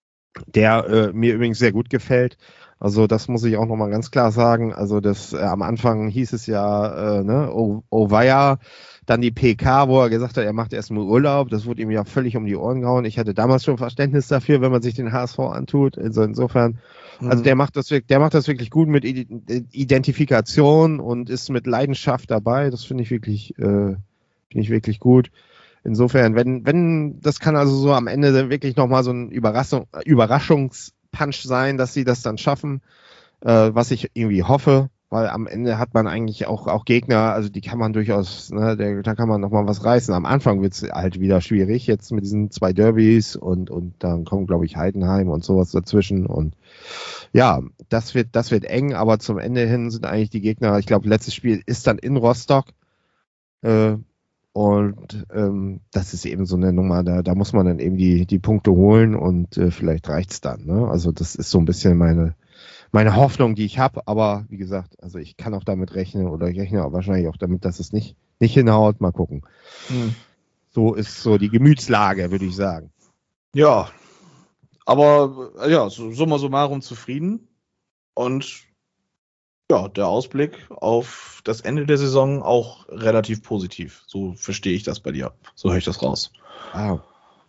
der äh, mir übrigens sehr gut gefällt. Also das muss ich auch nochmal ganz klar sagen. Also das äh, am Anfang hieß es ja, äh, ne, oh, oh weia, dann die P K, wo er gesagt hat, er macht erstmal Urlaub. Das wurde ihm ja völlig um die Ohren gehauen. Ich hatte damals schon Verständnis dafür, wenn man sich den H S V antut. Also insofern, also der macht das wirklich, der macht das wirklich gut mit Identifikation und ist mit Leidenschaft dabei. Das finde ich wirklich, äh, finde ich wirklich gut. Insofern, wenn, wenn, das kann also so am Ende wirklich nochmal so ein Überraschung, Überraschungspunch sein, dass sie das dann schaffen, äh, was ich irgendwie hoffe, weil am Ende hat man eigentlich auch, auch Gegner, also die kann man durchaus, ne, der, da kann man nochmal was reißen. Am Anfang wird's halt wieder schwierig, jetzt mit diesen zwei Derbys und, und dann kommt, glaube ich, Heidenheim und sowas dazwischen und ja, das wird, das wird eng, aber zum Ende hin sind eigentlich die Gegner, ich glaube, letztes Spiel ist dann in Rostock, äh, und ähm, das ist eben so eine Nummer, da, da muss man dann eben die, die Punkte holen und äh, vielleicht reicht's dann. Ne? Also das ist so ein bisschen meine, meine Hoffnung, die ich habe. Aber wie gesagt, also ich kann auch damit rechnen oder ich rechne auch wahrscheinlich auch damit, dass es nicht, nicht hinhaut. Mal gucken. Hm. So ist so die Gemütslage, würde ich sagen. Ja, aber äh, ja, so, summa summarum zufrieden. Und Ja, der Ausblick auf das Ende der Saison auch relativ positiv. So verstehe ich das bei dir. So höre ich das raus. Ah.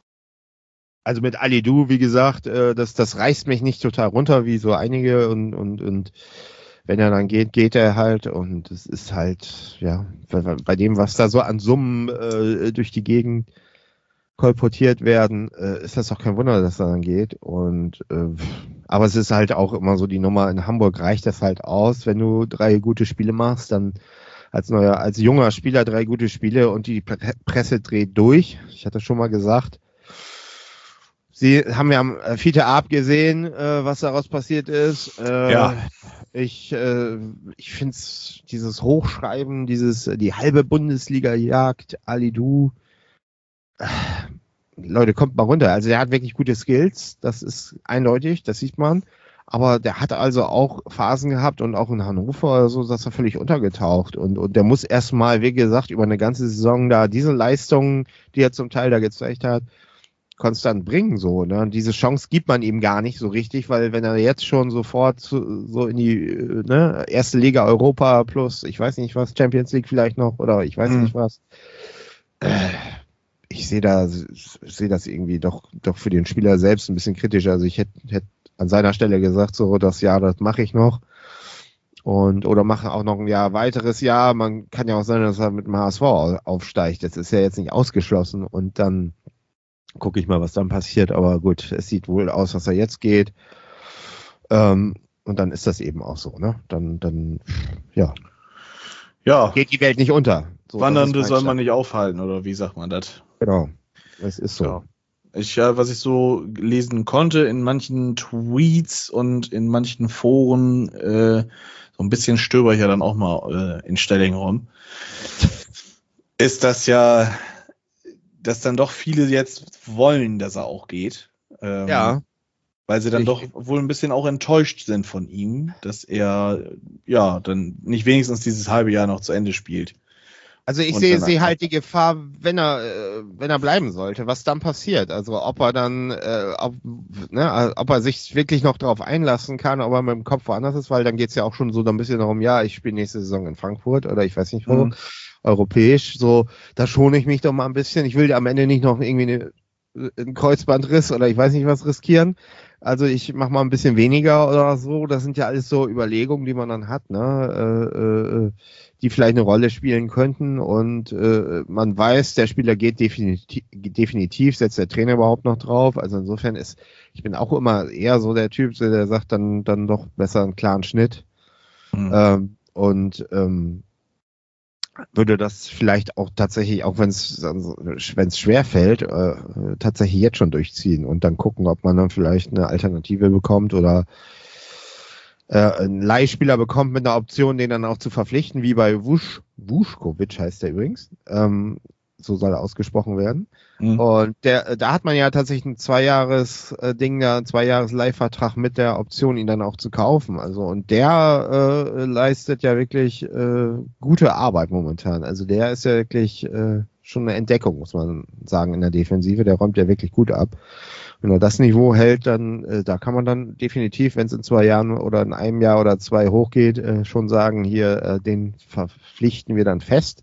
Also mit Alidou, wie gesagt, äh, das, das reißt mich nicht total runter, wie so einige. Und, und, und wenn er dann geht, geht er halt. Und es ist halt, ja, bei, bei dem, was da so an Summen äh, durch die Gegend kolportiert werden, äh, ist das auch kein Wunder, dass er dann geht. Und äh, aber es ist halt auch immer so die Nummer, in Hamburg reicht das halt aus, wenn du drei gute Spiele machst, dann als neuer, als junger Spieler drei gute Spiele und die Presse dreht durch. Ich hatte schon mal gesagt, Sie haben ja am Fiete Arp gesehen, äh, was daraus passiert ist. Äh, Ja. Ich, äh, ich finde es, dieses Hochschreiben, dieses, die halbe Bundesliga jagt, Alidou. Äh, Leute, kommt mal runter. Also der hat wirklich gute Skills, das ist eindeutig, das sieht man. Aber der hat also auch Phasen gehabt und auch in Hannover oder so, dass er völlig untergetaucht. Und, und der muss erstmal, wie gesagt, über eine ganze Saison da diese Leistungen, die er zum Teil da gezeigt hat, konstant bringen, so, ne? Und diese Chance gibt man ihm gar nicht so richtig, weil wenn er jetzt schon sofort zu, so in die, ne, erste Liga Europa plus, ich weiß nicht was, Champions League vielleicht noch, oder ich weiß Mhm. nicht was, äh, ich sehe da, sehe das irgendwie doch, doch für den Spieler selbst ein bisschen kritisch. Also ich hätte, hätte an seiner Stelle gesagt, so, das Jahr, das mache ich noch. Und, oder mache auch noch ein Jahr weiteres Jahr. Man kann ja auch sein, dass er mit dem H S V aufsteigt. Das ist ja jetzt nicht ausgeschlossen. Und dann gucke ich mal, was dann passiert. Aber gut, es sieht wohl aus, dass er jetzt geht. Ähm, und dann ist das eben auch so, ne? Dann, dann, ja, Ja, geht die Welt nicht unter. So, das Wandernde ist mein soll man Stand. nicht aufhalten, oder wie sagt man das? Genau. Es ist so. Ja. Ich, ja, was ich so lesen konnte in manchen Tweets und in manchen Foren, äh, so ein bisschen stöber ich ja dann auch mal äh, in Stelling rum, ist das ja, dass dann doch viele jetzt wollen, dass er auch geht. Ähm, Ja. Weil sie dann Ich- doch wohl ein bisschen auch enttäuscht sind von ihm, dass er ja dann nicht wenigstens dieses halbe Jahr noch zu Ende spielt. Also ich Und sehe, dann sehe einfach- halt die Gefahr, wenn er, äh, wenn er bleiben sollte, was dann passiert. Also ob er dann, äh, ob, ne, ob er sich wirklich noch darauf einlassen kann, ob er mit dem Kopf woanders ist, weil dann geht's ja auch schon so ein bisschen darum, ja, ich spiele nächste Saison in Frankfurt oder ich weiß nicht wo, Mhm. europäisch, so, da schone ich mich doch mal ein bisschen. Ich will am Ende nicht noch irgendwie eine, einen Kreuzbandriss oder ich weiß nicht was riskieren. Also ich mache mal ein bisschen weniger oder so. Das sind ja alles so Überlegungen, die man dann hat, ne? Äh, äh, die vielleicht eine Rolle spielen könnten. Und äh, man weiß, der Spieler geht definitiv, definitiv, setzt der Trainer überhaupt noch drauf. Also insofern ist, ich bin auch immer eher so der Typ, der sagt dann dann doch besser einen klaren Schnitt. Mhm. Ähm, und ähm, würde das vielleicht auch tatsächlich, auch wenn es wenn es schwer fällt, äh, tatsächlich jetzt schon durchziehen und dann gucken, ob man dann vielleicht eine Alternative bekommt oder äh, einen Leihspieler bekommt mit einer Option, den dann auch zu verpflichten, wie bei Wusch, Wuschkovic heißt der übrigens, ähm, so soll er ausgesprochen werden. Mhm. Und der, da hat man ja tatsächlich ein Zweijahres-Ding, da ein Zweijahres-Leihvertrag mit der Option, ihn dann auch zu kaufen. Also, und der äh, leistet ja wirklich äh, gute Arbeit momentan. Also der ist ja wirklich äh, schon eine Entdeckung, muss man sagen, in der Defensive. Der räumt ja wirklich gut ab. Wenn er das Niveau hält, dann äh, da kann man dann definitiv, wenn es in zwei Jahren oder in einem Jahr oder zwei hochgeht, äh, schon sagen, hier, äh, den verpflichten wir dann fest.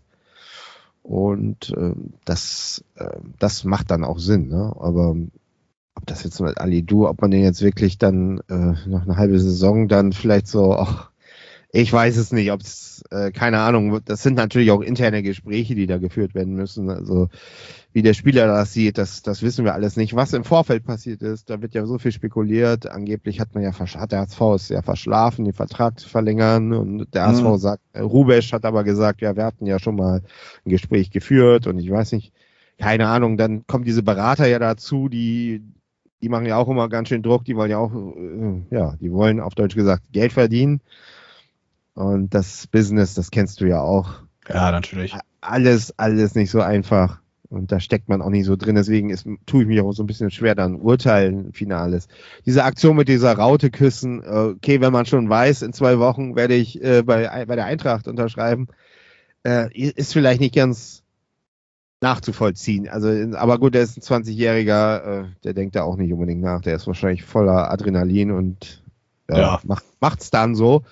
Und äh, das, äh, das macht dann auch Sinn, ne? Aber ob das jetzt mit Alidou, ob man den jetzt wirklich dann äh, noch eine halbe Saison dann vielleicht so, ach, ich weiß es nicht, ob es, äh, keine Ahnung, das sind natürlich auch interne Gespräche, die da geführt werden müssen. Also wie der Spieler das sieht, das, das wissen wir alles nicht. Was im Vorfeld passiert ist, da wird ja so viel spekuliert. Angeblich hat man ja, hat der H S V es ja verschlafen, den Vertrag zu verlängern. Und der H S V Mhm. sagt, äh, Rubesch hat aber gesagt, ja, wir hatten ja schon mal ein Gespräch geführt und ich weiß nicht, keine Ahnung, dann kommen diese Berater ja dazu, die, die machen ja auch immer ganz schön Druck, die wollen ja auch, äh, ja, die wollen auf Deutsch gesagt Geld verdienen. Und das Business, das kennst du ja auch. Ja, natürlich. Alles, alles nicht so einfach. Und da steckt man auch nicht so drin. Deswegen ist, tue ich mich auch so ein bisschen schwer, dann urteilen, Finales. Diese Aktion mit dieser Raute küssen, äh, okay, wenn man schon weiß, in zwei Wochen werde ich äh, bei, bei der Eintracht unterschreiben, äh, ist vielleicht nicht ganz nachzuvollziehen. Also, aber gut, der ist ein zwanzigjähriger, äh, der denkt da auch nicht unbedingt nach. Der ist wahrscheinlich voller Adrenalin und äh, Ja. macht, macht's dann so.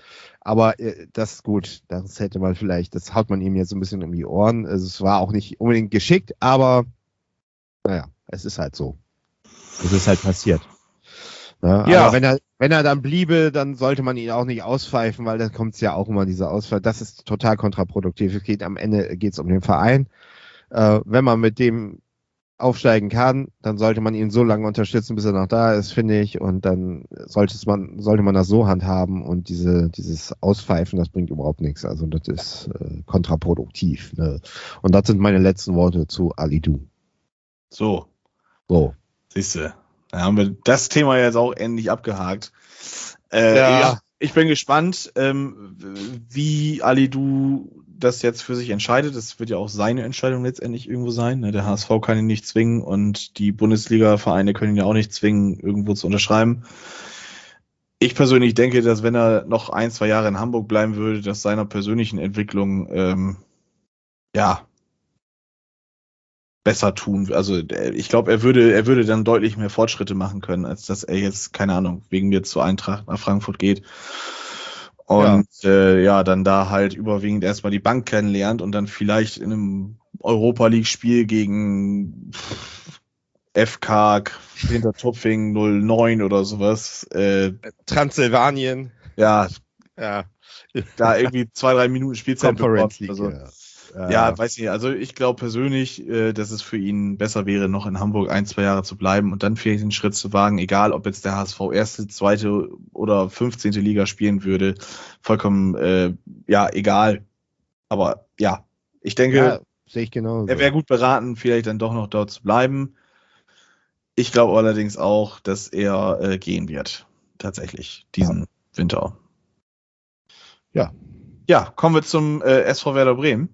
Aber äh, das ist gut, das hätte man vielleicht, das haut man ihm jetzt so ein bisschen um die Ohren. Also, es war auch nicht unbedingt geschickt, aber naja, es ist halt so. Es ist halt passiert. Ja, Ja. Aber wenn er, wenn er dann bliebe, dann sollte man ihn auch nicht auspfeifen, weil dann kommt es ja auch immer dieser Ausfall. Das ist total kontraproduktiv. Es geht am Ende geht's um den Verein. Äh, wenn man mit dem aufsteigen kann, dann sollte man ihn so lange unterstützen, bis er noch da ist, finde ich. Und dann sollte es man, sollte man das so handhaben und diese, dieses Auspfeifen, das bringt überhaupt nichts. Also das ist äh, kontraproduktiv. Ne? Und das sind meine letzten Worte zu Alidou. So, So. siehst du. Da haben wir das Thema jetzt auch endlich abgehakt. Äh, Ja. ja. Ich bin gespannt, ähm, wie Alidou das jetzt für sich entscheidet. Das wird ja auch seine Entscheidung letztendlich irgendwo sein. Ne? Der H S V kann ihn nicht zwingen und die Bundesliga-Vereine können ihn ja auch nicht zwingen, irgendwo zu unterschreiben. Ich persönlich denke, dass wenn er noch ein, zwei Jahre in Hamburg bleiben würde, dass seiner persönlichen Entwicklung ähm, ja besser tun. Also ich glaube, er würde, er würde dann deutlich mehr Fortschritte machen können, als dass er jetzt, keine Ahnung, wegen mir zur Eintracht nach Frankfurt geht. Und ja. Äh, ja, dann da halt überwiegend erstmal die Bank kennenlernt und dann vielleicht in einem Europa League-Spiel gegen F K Hintertupfing null neun oder sowas. Äh, Transsilvanien. Ja, ja. Da irgendwie zwei, drei Minuten Spielzeit bekommt. Also, ja. Ja, ja, weiß nicht. Also ich glaube persönlich, äh, dass es für ihn besser wäre, noch in Hamburg ein, zwei Jahre zu bleiben und dann vielleicht den Schritt zu wagen, egal ob jetzt der H S V erste, zweite oder fünfzehnte Liga spielen würde. Vollkommen, äh, ja, egal. Aber ja, ich denke, ja, sehe ich genauso. Er wäre gut beraten, vielleicht dann doch noch dort zu bleiben. Ich glaube allerdings auch, dass er äh, gehen wird. Tatsächlich, diesen ja. Winter. Ja. Ja, kommen wir zum äh, S V Werder Bremen.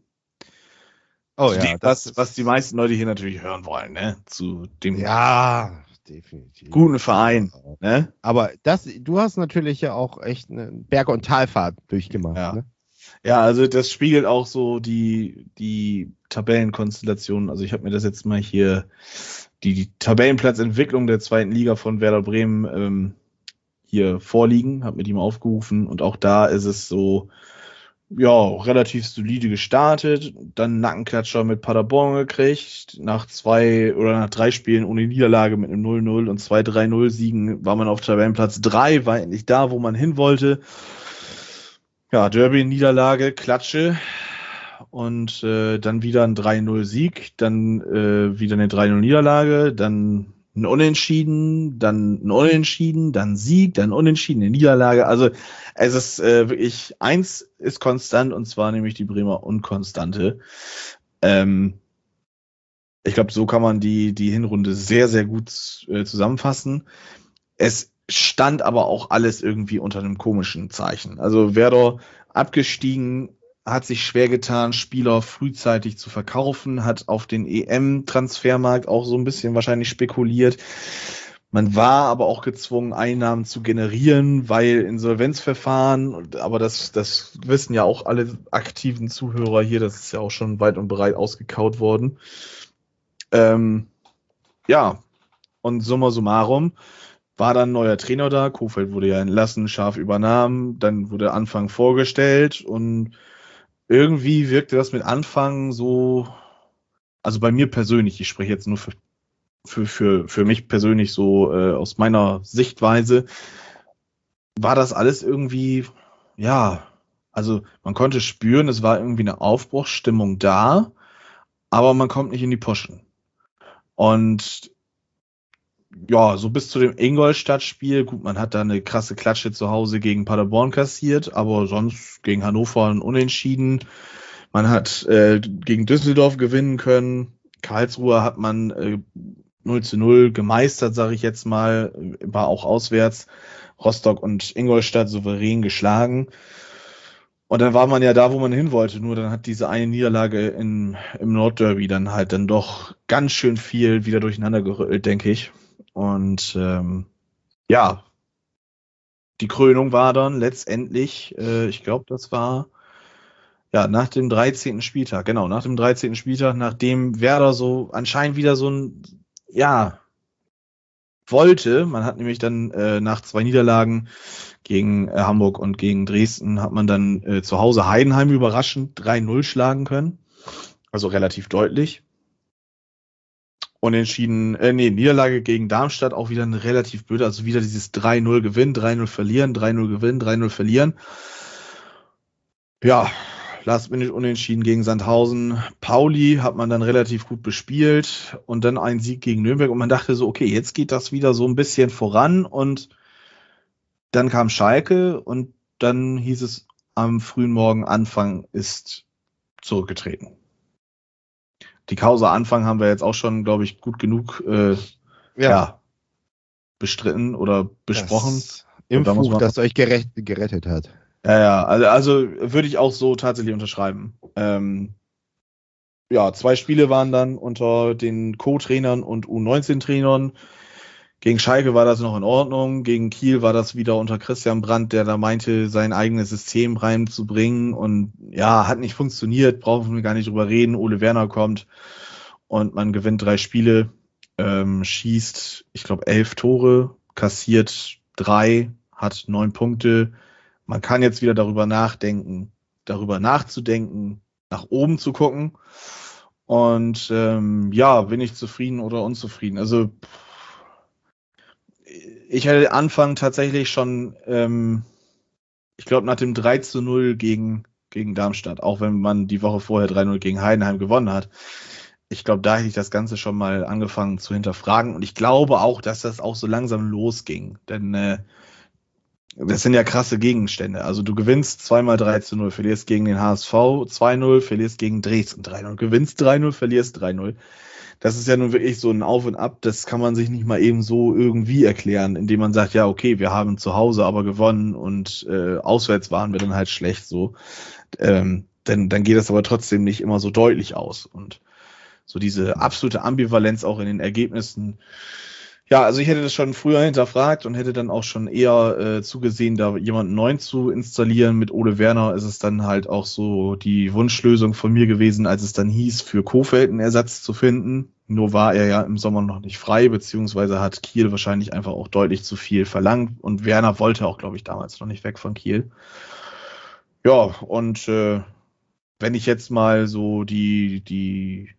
Oh zu ja, dem, was, was die meisten Leute hier natürlich hören wollen, ne? Zu dem ja, definitiv. guten Verein, ne? Aber das, du hast natürlich ja auch echt eine Berg- und Talfahrt durchgemacht, ja. ne? Ja, also das spiegelt auch so die, die Tabellenkonstellation. Also ich habe mir das jetzt mal hier, die, die Tabellenplatzentwicklung der zweiten Liga von Werder Bremen ähm, hier vorliegen, habe mit ihm aufgerufen und auch da ist es so, ja, relativ solide gestartet, dann Nackenklatscher mit Paderborn gekriegt, nach zwei oder nach drei Spielen ohne Niederlage mit einem null null und zwei drei null Siegen war man auf Tabellenplatz drei, war endlich da, wo man hin wollte. Ja, Derby-Niederlage, Klatsche und äh, dann wieder ein drei null Sieg, dann äh, wieder eine drei null Niederlage, dann ein Unentschieden, dann ein Unentschieden, dann Sieg, dann Unentschieden, eine Niederlage. Also es ist äh, wirklich, eins ist konstant und zwar nämlich die Bremer Unkonstante. Ähm, ich glaube, so kann man die, die Hinrunde sehr, sehr gut äh, zusammenfassen. Es stand aber auch alles irgendwie unter einem komischen Zeichen. Also Werder abgestiegen, hat sich schwer getan, Spieler frühzeitig zu verkaufen, hat auf den E M-Transfermarkt auch so ein bisschen wahrscheinlich spekuliert. Man war aber auch gezwungen, Einnahmen zu generieren, weil Insolvenzverfahren, aber das, das wissen ja auch alle aktiven Zuhörer hier, das ist ja auch schon weit und breit ausgekaut worden. Ähm, ja, und summa summarum war dann ein neuer Trainer da, Kofeld wurde ja entlassen, Scharf übernahm, dann wurde Anfang vorgestellt und irgendwie wirkte das mit Anfang so, also bei mir persönlich, ich spreche jetzt nur für, für, für, für mich persönlich so äh, aus meiner Sichtweise, war das alles irgendwie, ja, also man konnte spüren, es war irgendwie eine Aufbruchsstimmung da, aber man kommt nicht in die Puschen. Und ja, so bis zu dem Ingolstadt-Spiel, gut, man hat da eine krasse Klatsche zu Hause gegen Paderborn kassiert, aber sonst gegen Hannover ein Unentschieden. Man hat äh, gegen Düsseldorf gewinnen können. Karlsruhe hat man äh, null zu null gemeistert, sage ich jetzt mal, war auch auswärts. Rostock und Ingolstadt souverän geschlagen. Und dann war man ja da, wo man hin wollte. Nur dann hat diese eine Niederlage in, im Nordderby dann halt dann doch ganz schön viel wieder durcheinander gerüttelt, denke ich. Und ähm, ja, die Krönung war dann letztendlich, äh, ich glaube, das war ja nach dem dreizehnten Spieltag, genau, nach dem dreizehnten Spieltag, nachdem Werder so anscheinend wieder so ein, ja, wollte. Man hat nämlich dann äh, nach zwei Niederlagen gegen äh, Hamburg und gegen Dresden hat man dann äh, zu Hause Heidenheim überraschend drei null schlagen können. Also relativ deutlich. Unentschieden, äh, nee, Niederlage gegen Darmstadt auch wieder eine relativ blöde, also wieder dieses drei null gewinnen, drei null verlieren, drei null gewinnen, drei null verlieren. Ja, last minute unentschieden gegen Sandhausen. Pauli hat man dann relativ gut bespielt und dann ein Sieg gegen Nürnberg und man dachte so, okay, jetzt geht das wieder so ein bisschen voran und dann kam Schalke und dann hieß es am frühen Morgen, Anfang ist zurückgetreten. Die Causa Anfang haben wir jetzt auch schon, glaube ich, gut genug äh, ja. ja, bestritten oder besprochen. Das Impfbuch, das euch gerett, gerettet hat. Ja, ja, also, also würde ich auch so tatsächlich unterschreiben. Ähm, ja, zwei Spiele waren dann unter den Co-Trainern und U neunzehn-Trainern. Gegen Schalke war das noch in Ordnung. Gegen Kiel war das wieder unter Christian Brandt, der da meinte, sein eigenes System reinzubringen. Und ja, hat nicht funktioniert, brauchen wir gar nicht drüber reden. Ole Werner kommt und man gewinnt drei Spiele, ähm, schießt, ich glaube, elf Tore, kassiert drei, hat neun Punkte. Man kann jetzt wieder darüber nachdenken, darüber nachzudenken, nach oben zu gucken. Und ähm, ja, bin ich zufrieden oder unzufrieden? Also ich hätte Anfang tatsächlich schon, ähm, ich glaube, nach dem drei zu null gegen, gegen Darmstadt, auch wenn man die Woche vorher drei null gegen Heidenheim gewonnen hat, ich glaube, da hätte ich das Ganze schon mal angefangen zu hinterfragen. Und ich glaube auch, dass das auch so langsam losging. Denn äh, das sind ja krasse Gegenstände. Also du gewinnst zweimal drei zu null, verlierst gegen den H S V zwei null, verlierst gegen Dresden drei null, gewinnst drei null, verlierst drei null. Das ist ja nun wirklich so ein Auf und Ab, das kann man sich nicht mal eben so irgendwie erklären, indem man sagt, ja, okay, wir haben zu Hause aber gewonnen und äh, auswärts waren wir dann halt schlecht so. Ähm, denn dann geht das aber trotzdem nicht immer so deutlich aus. Und so diese absolute Ambivalenz auch in den Ergebnissen. Ja, also ich hätte das schon früher hinterfragt und hätte dann auch schon eher äh, zugesehen, da jemanden neuen zu installieren. Mit Ole Werner ist es dann halt auch so die Wunschlösung von mir gewesen, als es dann hieß, für Kohfeldt einen Ersatz zu finden. Nur war er ja im Sommer noch nicht frei, beziehungsweise hat Kiel wahrscheinlich einfach auch deutlich zu viel verlangt. Und Werner wollte auch, glaube ich, damals noch nicht weg von Kiel. Ja, und äh, wenn ich jetzt mal so die, die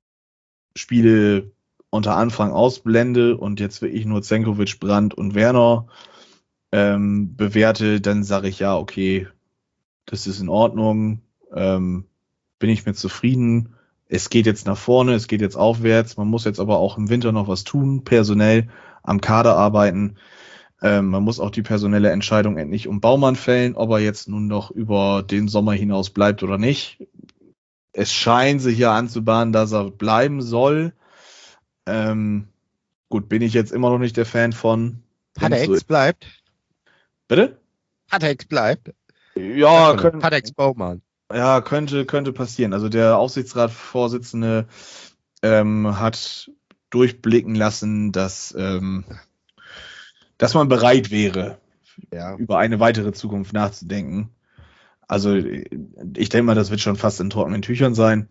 Spiele unter Anfang ausblende und jetzt wirklich nur Zenkovic, Brandt und Werner ähm, bewerte, dann sage ich ja, okay, das ist in Ordnung, ähm, bin ich mit zufrieden, es geht jetzt nach vorne, es geht jetzt aufwärts, man muss jetzt aber auch im Winter noch was tun, personell am Kader arbeiten, ähm, man muss auch die personelle Entscheidung endlich um Baumann fällen, ob er jetzt nun noch über den Sommer hinaus bleibt oder nicht. Es scheint sich ja anzubahnen, dass er bleiben soll. Ähm, gut, bin ich jetzt immer noch nicht der Fan von. Patex so bleibt. Bitte? Patex bleibt. Ja, können, Patex Baumann. Ja, könnte, könnte passieren. Also der Aufsichtsratsvorsitzende ähm, hat durchblicken lassen, dass, ähm, dass man bereit wäre, ja, über eine weitere Zukunft nachzudenken. Also ich denke mal, das wird schon fast in trockenen Tüchern sein.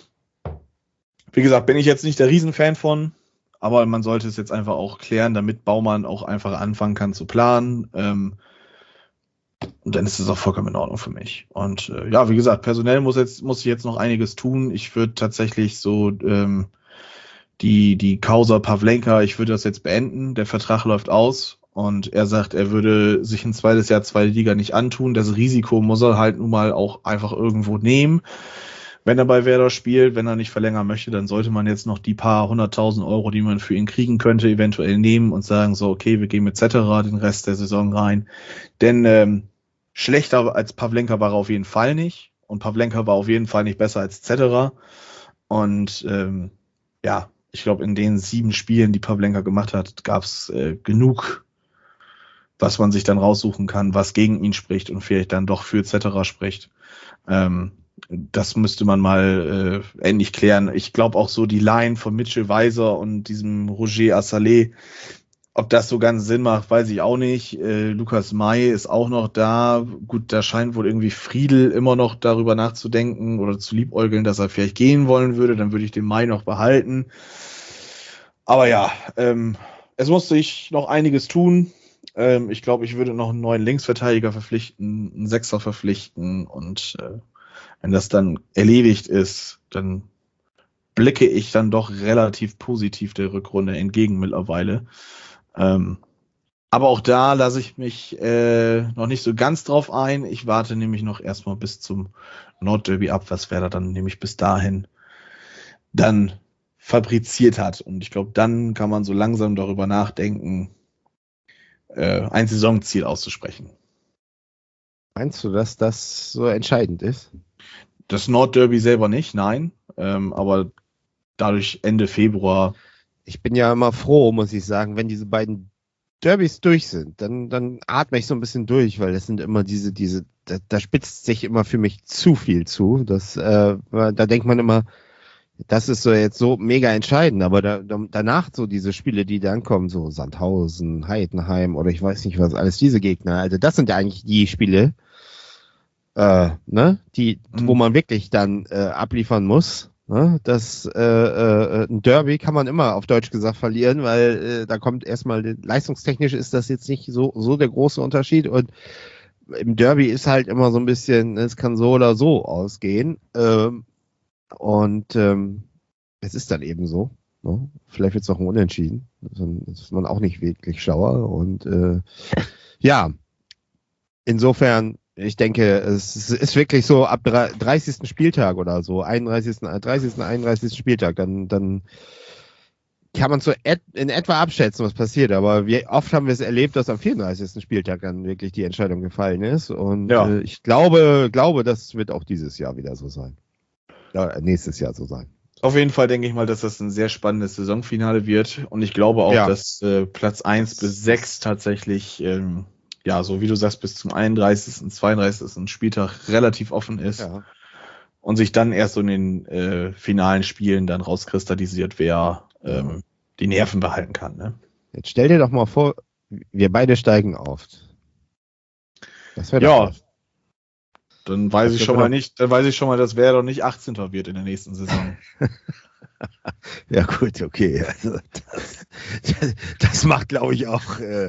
Wie gesagt, bin ich jetzt nicht der Riesenfan von, aber man sollte es jetzt einfach auch klären, damit Baumann auch einfach anfangen kann zu planen. Ähm, und dann ist es auch vollkommen in Ordnung für mich. Und äh, ja, wie gesagt, personell muss jetzt muss ich jetzt noch einiges tun. Ich würde tatsächlich so ähm, die die Causa Pavlenka, ich würde das jetzt beenden. Der Vertrag läuft aus und er sagt, er würde sich ein zweites Jahr zweite Liga nicht antun. Das Risiko muss er halt nun mal auch einfach irgendwo nehmen. Wenn er bei Werder spielt, wenn er nicht verlängern möchte, dann sollte man jetzt noch die paar hunderttausend Euro, die man für ihn kriegen könnte, eventuell nehmen und sagen so, okay, wir gehen mit Cetera den Rest der Saison rein. Denn ähm, schlechter als Pavlenka war er auf jeden Fall nicht. Und Pavlenka war auf jeden Fall nicht besser als Cetera. Und ähm, ja, ich glaube, in den sieben Spielen, die Pavlenka gemacht hat, gab es äh, genug, was man sich dann raussuchen kann, was gegen ihn spricht und vielleicht dann doch für Cetera spricht. Ähm, Das müsste man mal äh, endlich klären. Ich glaube auch so die Line von Mitchell Weiser und diesem Roger Assalé, ob das so ganz Sinn macht, weiß ich auch nicht. Äh, Lukas May ist auch noch da. Gut, da scheint wohl irgendwie Friedel immer noch darüber nachzudenken oder zu liebäugeln, dass er vielleicht gehen wollen würde. Dann würde ich den May noch behalten. Aber ja, ähm, es muss sich noch einiges tun. Ähm, ich glaube, ich würde noch einen neuen Linksverteidiger verpflichten, einen Sechser verpflichten und äh, wenn das dann erledigt ist, dann blicke ich dann doch relativ positiv der Rückrunde entgegen mittlerweile. Ähm, aber auch da lasse ich mich äh, noch nicht so ganz drauf ein. Ich warte nämlich noch erstmal bis zum Nordderby ab, was Werder dann nämlich bis dahin dann fabriziert hat. Und ich glaube, dann kann man so langsam darüber nachdenken, äh, ein Saisonziel auszusprechen. Meinst du, dass das so entscheidend ist? Das Nordderby selber nicht, nein. Ähm, aber dadurch Ende Februar. Ich bin ja immer froh, muss ich sagen, wenn diese beiden Derbys durch sind, dann, dann atme ich so ein bisschen durch, weil das sind immer diese, diese, da, da spitzt sich immer für mich zu viel zu. Das, äh, da denkt man immer, das ist so jetzt so mega entscheidend, aber da, da, danach so diese Spiele, die dann kommen, so Sandhausen, Heidenheim oder ich weiß nicht was, alles diese Gegner, also das sind ja eigentlich die Spiele, äh, ne, die, mhm. wo man wirklich dann äh, abliefern muss. Ne? Das äh, äh, ein Derby kann man immer auf Deutsch gesagt verlieren, weil äh, da kommt erstmal, leistungstechnisch ist das jetzt nicht so, so der große Unterschied und im Derby ist halt immer so ein bisschen, es kann so oder so ausgehen. Ähm, Und ähm, es ist dann eben so. Ne? Vielleicht wird es auch ein Unentschieden. Dann ist man auch nicht wirklich schlauer. Und äh, ja, insofern, ich denke, es ist wirklich so ab dreißigsten Spieltag oder so, einunddreißigsten, dreißigsten, einunddreißigsten Spieltag, dann, dann kann man so et- in etwa abschätzen, was passiert. Aber wie oft haben wir es erlebt, dass am vierunddreißigsten Spieltag dann wirklich die Entscheidung gefallen ist. Und ja. äh, ich glaube, glaube, das wird auch dieses Jahr wieder so sein. Ja, nächstes Jahr so sein. Auf jeden Fall denke ich mal, dass das ein sehr spannendes Saisonfinale wird. Und ich glaube auch, ja. dass äh, Platz eins bis sechs tatsächlich, ähm, ja, so wie du sagst, bis zum einunddreißigsten, zweiunddreißigsten Spieltag relativ offen ist. Ja. Und sich dann erst so in den äh, finalen Spielen dann rauskristallisiert, wer ähm, ja. die Nerven behalten kann. Ne? Jetzt stell dir doch mal vor, wir beide steigen auf. Das wäre ja. Doch Dann weiß das ich schon mal nicht, dann weiß ich schon mal, dass Werder nicht achtzehnter wird in der nächsten Saison. Ja gut, okay. Also das, das, das macht, glaube ich, auch äh,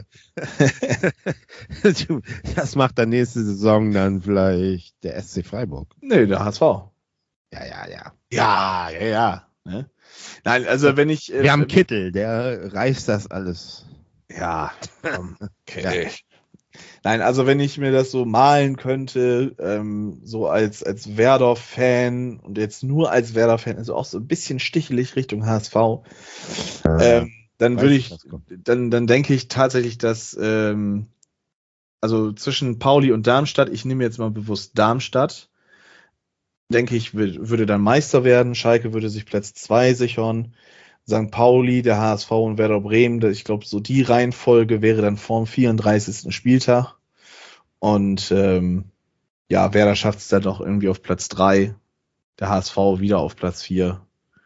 das macht dann nächste Saison dann vielleicht der S C Freiburg. Nee, der H S V. Ja, ja, ja. Ja, ja, ja. Ne? Nein, also wenn ich... Äh, Wir haben Kittel, der reißt das alles. Ja, okay. Ja. Nein, also wenn ich mir das so malen könnte, ähm, so als, als Werder-Fan und jetzt nur als Werder-Fan, also auch so ein bisschen stichelig Richtung H S V, ja, ähm, dann würde ich, dann, dann denke ich tatsächlich, dass, ähm, also zwischen Pauli und Darmstadt, ich nehme jetzt mal bewusst Darmstadt, denke ich, würde dann Meister werden, Schalke würde sich Platz zwei sichern, Sankt Pauli, der H S V und Werder Bremen, ich glaube, so die Reihenfolge wäre dann vorm vierunddreißigsten Spieltag. Und ähm, ja, Werder schafft es dann doch irgendwie auf Platz drei, der H S V wieder auf Platz vier.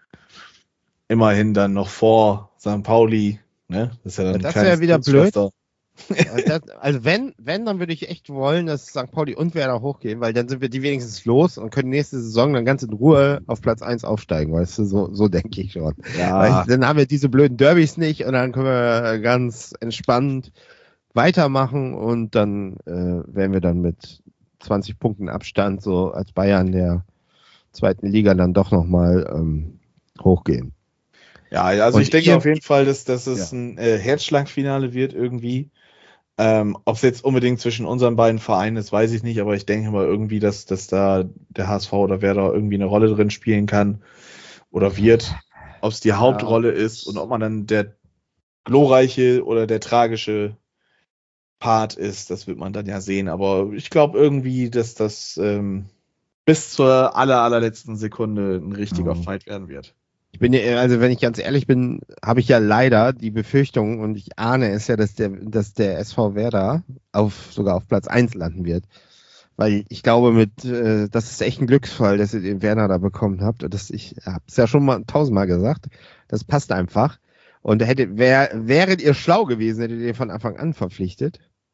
Immerhin dann noch vor Sankt Pauli. Ne? Das ist ja dann das wäre wieder blöd. Also, das, also wenn, wenn, dann würde ich echt wollen, dass Sankt Pauli und Werder hochgehen, weil dann sind wir die wenigstens los und können nächste Saison dann ganz in Ruhe auf Platz eins aufsteigen, weißt du, so, so denke ich schon. Ja. Weil dann haben wir diese blöden Derbys nicht und dann können wir ganz entspannt weitermachen und dann äh, werden wir dann mit zwanzig Punkten Abstand so als Bayern der zweiten Liga dann doch nochmal ähm, hochgehen. Ja, also und ich denke ihr, auf jeden Fall, dass, dass es ja. ein äh, Herzschlagfinale wird irgendwie. Ähm, ob es jetzt unbedingt zwischen unseren beiden Vereinen ist, weiß ich nicht, aber ich denke mal irgendwie, dass, dass da der H S V oder Werder irgendwie eine Rolle drin spielen kann oder wird. Ob es die Hauptrolle ja. ist und ob man dann der glorreiche oder der tragische Part ist, das wird man dann ja sehen. Aber ich glaube irgendwie, dass das ähm, bis zur aller, allerletzten Sekunde ein richtiger mhm. Fight werden wird. Ich bin ja, also wenn ich ganz ehrlich bin, habe ich ja leider die Befürchtung und ich ahne es ja, dass der, dass der S V Werder auf, sogar auf Platz eins landen wird. Weil ich glaube, mit, äh, das ist echt ein Glücksfall, dass ihr den Werner da bekommen habt. Und das, ich habe es ja schon mal tausendmal gesagt. Das passt einfach. Und hätte, wär, wäret ihr schlau gewesen, hättet ihr von Anfang an verpflichtet.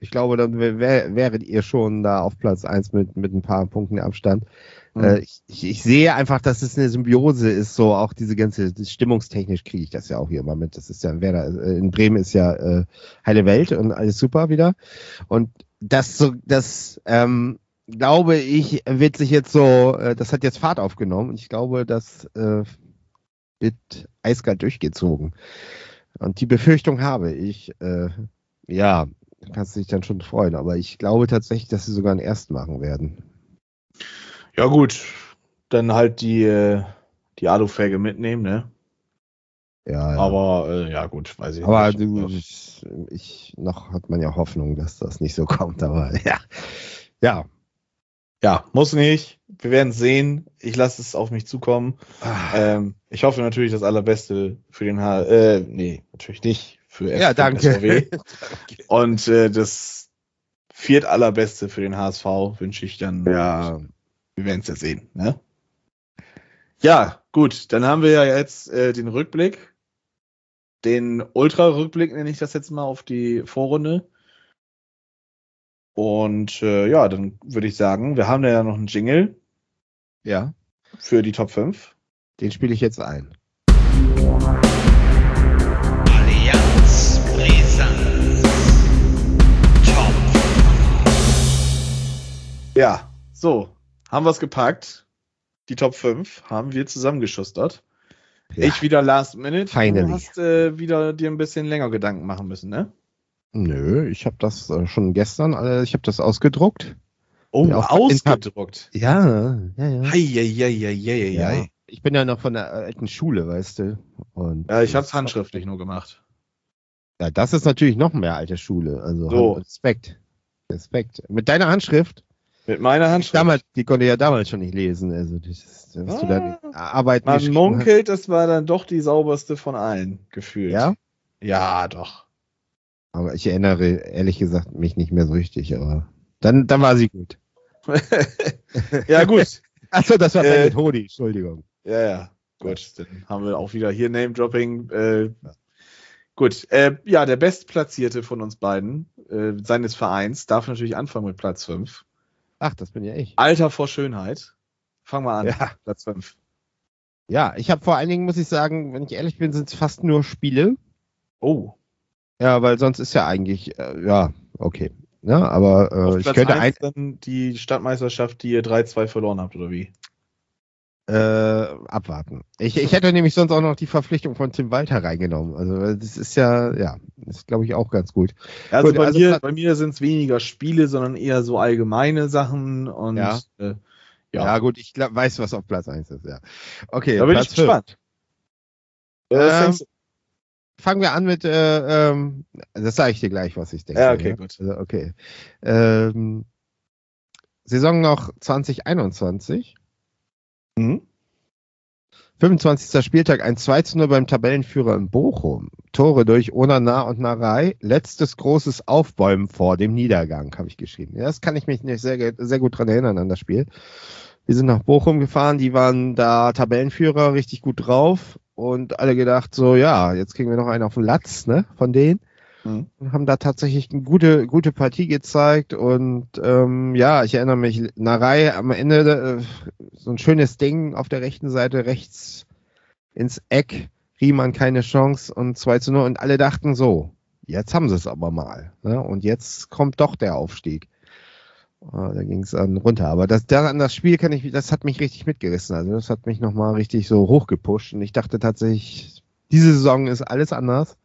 Ich glaube, dann wär, wär, wäret ihr schon da auf Platz eins mit, mit ein paar Punkten Abstand. Mhm. Äh, ich, ich, ich sehe einfach, dass es eine Symbiose ist, so auch diese ganze, das stimmungstechnisch kriege ich das ja auch hier immer mit. Das ist ja, Werder, in Bremen ist ja äh, heile Welt und alles super wieder. Und das so, das, ähm, glaube ich, wird sich jetzt so, äh, das hat jetzt Fahrt aufgenommen und ich glaube, das äh, wird eiskalt durchgezogen. Und die Befürchtung habe ich, äh, ja, kannst du dich dann schon freuen, aber ich glaube tatsächlich, dass sie sogar einen ersten machen werden. Ja gut, dann halt die, äh, die Alufelge mitnehmen, ne? Ja, ja. Aber äh, ja gut, weiß ich Aber nicht. du, ich, ich, noch hat man ja Hoffnung, dass das nicht so kommt, aber ja. Ja. Ja, muss nicht. Wir werden sehen. Ich lasse es auf mich zukommen. Ah. Ähm, ich hoffe natürlich das Allerbeste für den H. Äh, nee, natürlich nicht. Für Ja, danke. S V W. Und äh, das viert Allerbeste für den H S V wünsche ich dann. Ja. Wir werden es ja sehen. Ne? Ja, gut. Dann haben wir ja jetzt äh, den Rückblick. Den Ultra-Rückblick nenne ich das jetzt mal auf die Vorrunde. Und äh, ja, dann würde ich sagen, wir haben da ja noch einen Jingle Ja. für die Top fünf. Den spiele ich jetzt ein. Allianz Brisant. Top. Ja, so, haben wir es gepackt. Die Top fünf haben wir zusammengeschustert. Ja. Ich wieder Last Minute. Finally. Du hast äh, wieder dir ein bisschen länger Gedanken machen müssen, ne? Nö, ich habe das äh, schon gestern, äh, ich habe das ausgedruckt. Oh, Ja, auf- ausgedruckt. Ja, ja, ja. Heieieiei. ja. Ich bin ja noch von der alten Schule, weißt du. Und Ja, ich hab's handschriftlich nur gemacht. Ja, das ist natürlich noch mehr alte Schule. Also So. Respekt. Respekt. Mit deiner Handschrift, Mit meiner Handschrift. damals, die konnte ich ja damals schon nicht lesen. Also das ist, was du da Arbeiten Man geschrieben munkelt, das war dann doch die sauberste von allen, gefühlt. Ja? Ja, doch. Aber ich erinnere ehrlich gesagt mich nicht mehr so richtig. Aber dann, dann war sie gut. Ja, gut. Achso, das war Äh, Bandit Hodi, Entschuldigung. Ja, ja. Gut, dann haben wir auch wieder hier Name-Dropping. Äh, gut, äh, ja, der Bestplatzierte von uns beiden, äh, seines Vereins, darf natürlich anfangen mit Platz fünf. Ach, das bin ja ich. Alter vor Schönheit. Fang mal an, Ja. Platz fünf. Ja, ich habe vor allen Dingen, muss ich sagen, wenn ich ehrlich bin, sind es fast nur Spiele. Oh. Ja, weil sonst ist ja eigentlich, äh, ja, okay. Ja, aber Auf äh, ich Platz könnte ein, eins dann die Stadtmeisterschaft, die ihr drei zwei verloren habt, oder wie? äh, abwarten. Ich, ich hätte nämlich sonst auch noch die Verpflichtung von Tim Walter reingenommen. Also das ist ja, ja, das ist glaube ich auch ganz gut. Also, Gut, bei, also mir, Platz- bei mir sind es weniger Spiele, sondern eher so allgemeine Sachen und Ja. äh, Ja, ja. gut, ich glaub, weiß, was auf Platz eins ist, ja. Okay, Da bin Platz ich fünf. gespannt. Äh, was Ähm, denkst du? Fangen wir an mit, äh, ähm, das sage ich dir gleich, was ich denke. Ja, okay, gut. Also, okay. Ähm, Saison noch zwanzig einundzwanzig. Mhm. fünfundzwanzigster Spieltag, ein zwei zu null beim Tabellenführer in Bochum. Tore durch Onana und Narei. Letztes großes Aufbäumen vor dem Niedergang, habe ich geschrieben. Ja, das kann ich mich nicht sehr, ge- sehr gut dran erinnern an das Spiel. Wir sind nach Bochum gefahren, die waren da Tabellenführer, richtig gut drauf und alle gedacht so, ja, jetzt kriegen wir noch einen auf den Latz, ne, von denen. Mhm. Und haben da tatsächlich eine gute, gute Partie gezeigt und ähm, ja, ich erinnere mich, Narei am Ende äh, so ein schönes Ding auf der rechten Seite, rechts ins Eck, Riemann keine Chance und zwei zu null und alle dachten so, jetzt haben sie es aber mal, ne? Und jetzt kommt doch der Aufstieg. Uh, da ging es dann runter. Aber das, das, an das Spiel kann ich, das hat mich richtig mitgerissen. Also das hat mich nochmal richtig so hochgepusht. Und ich dachte tatsächlich, diese Saison ist alles anders.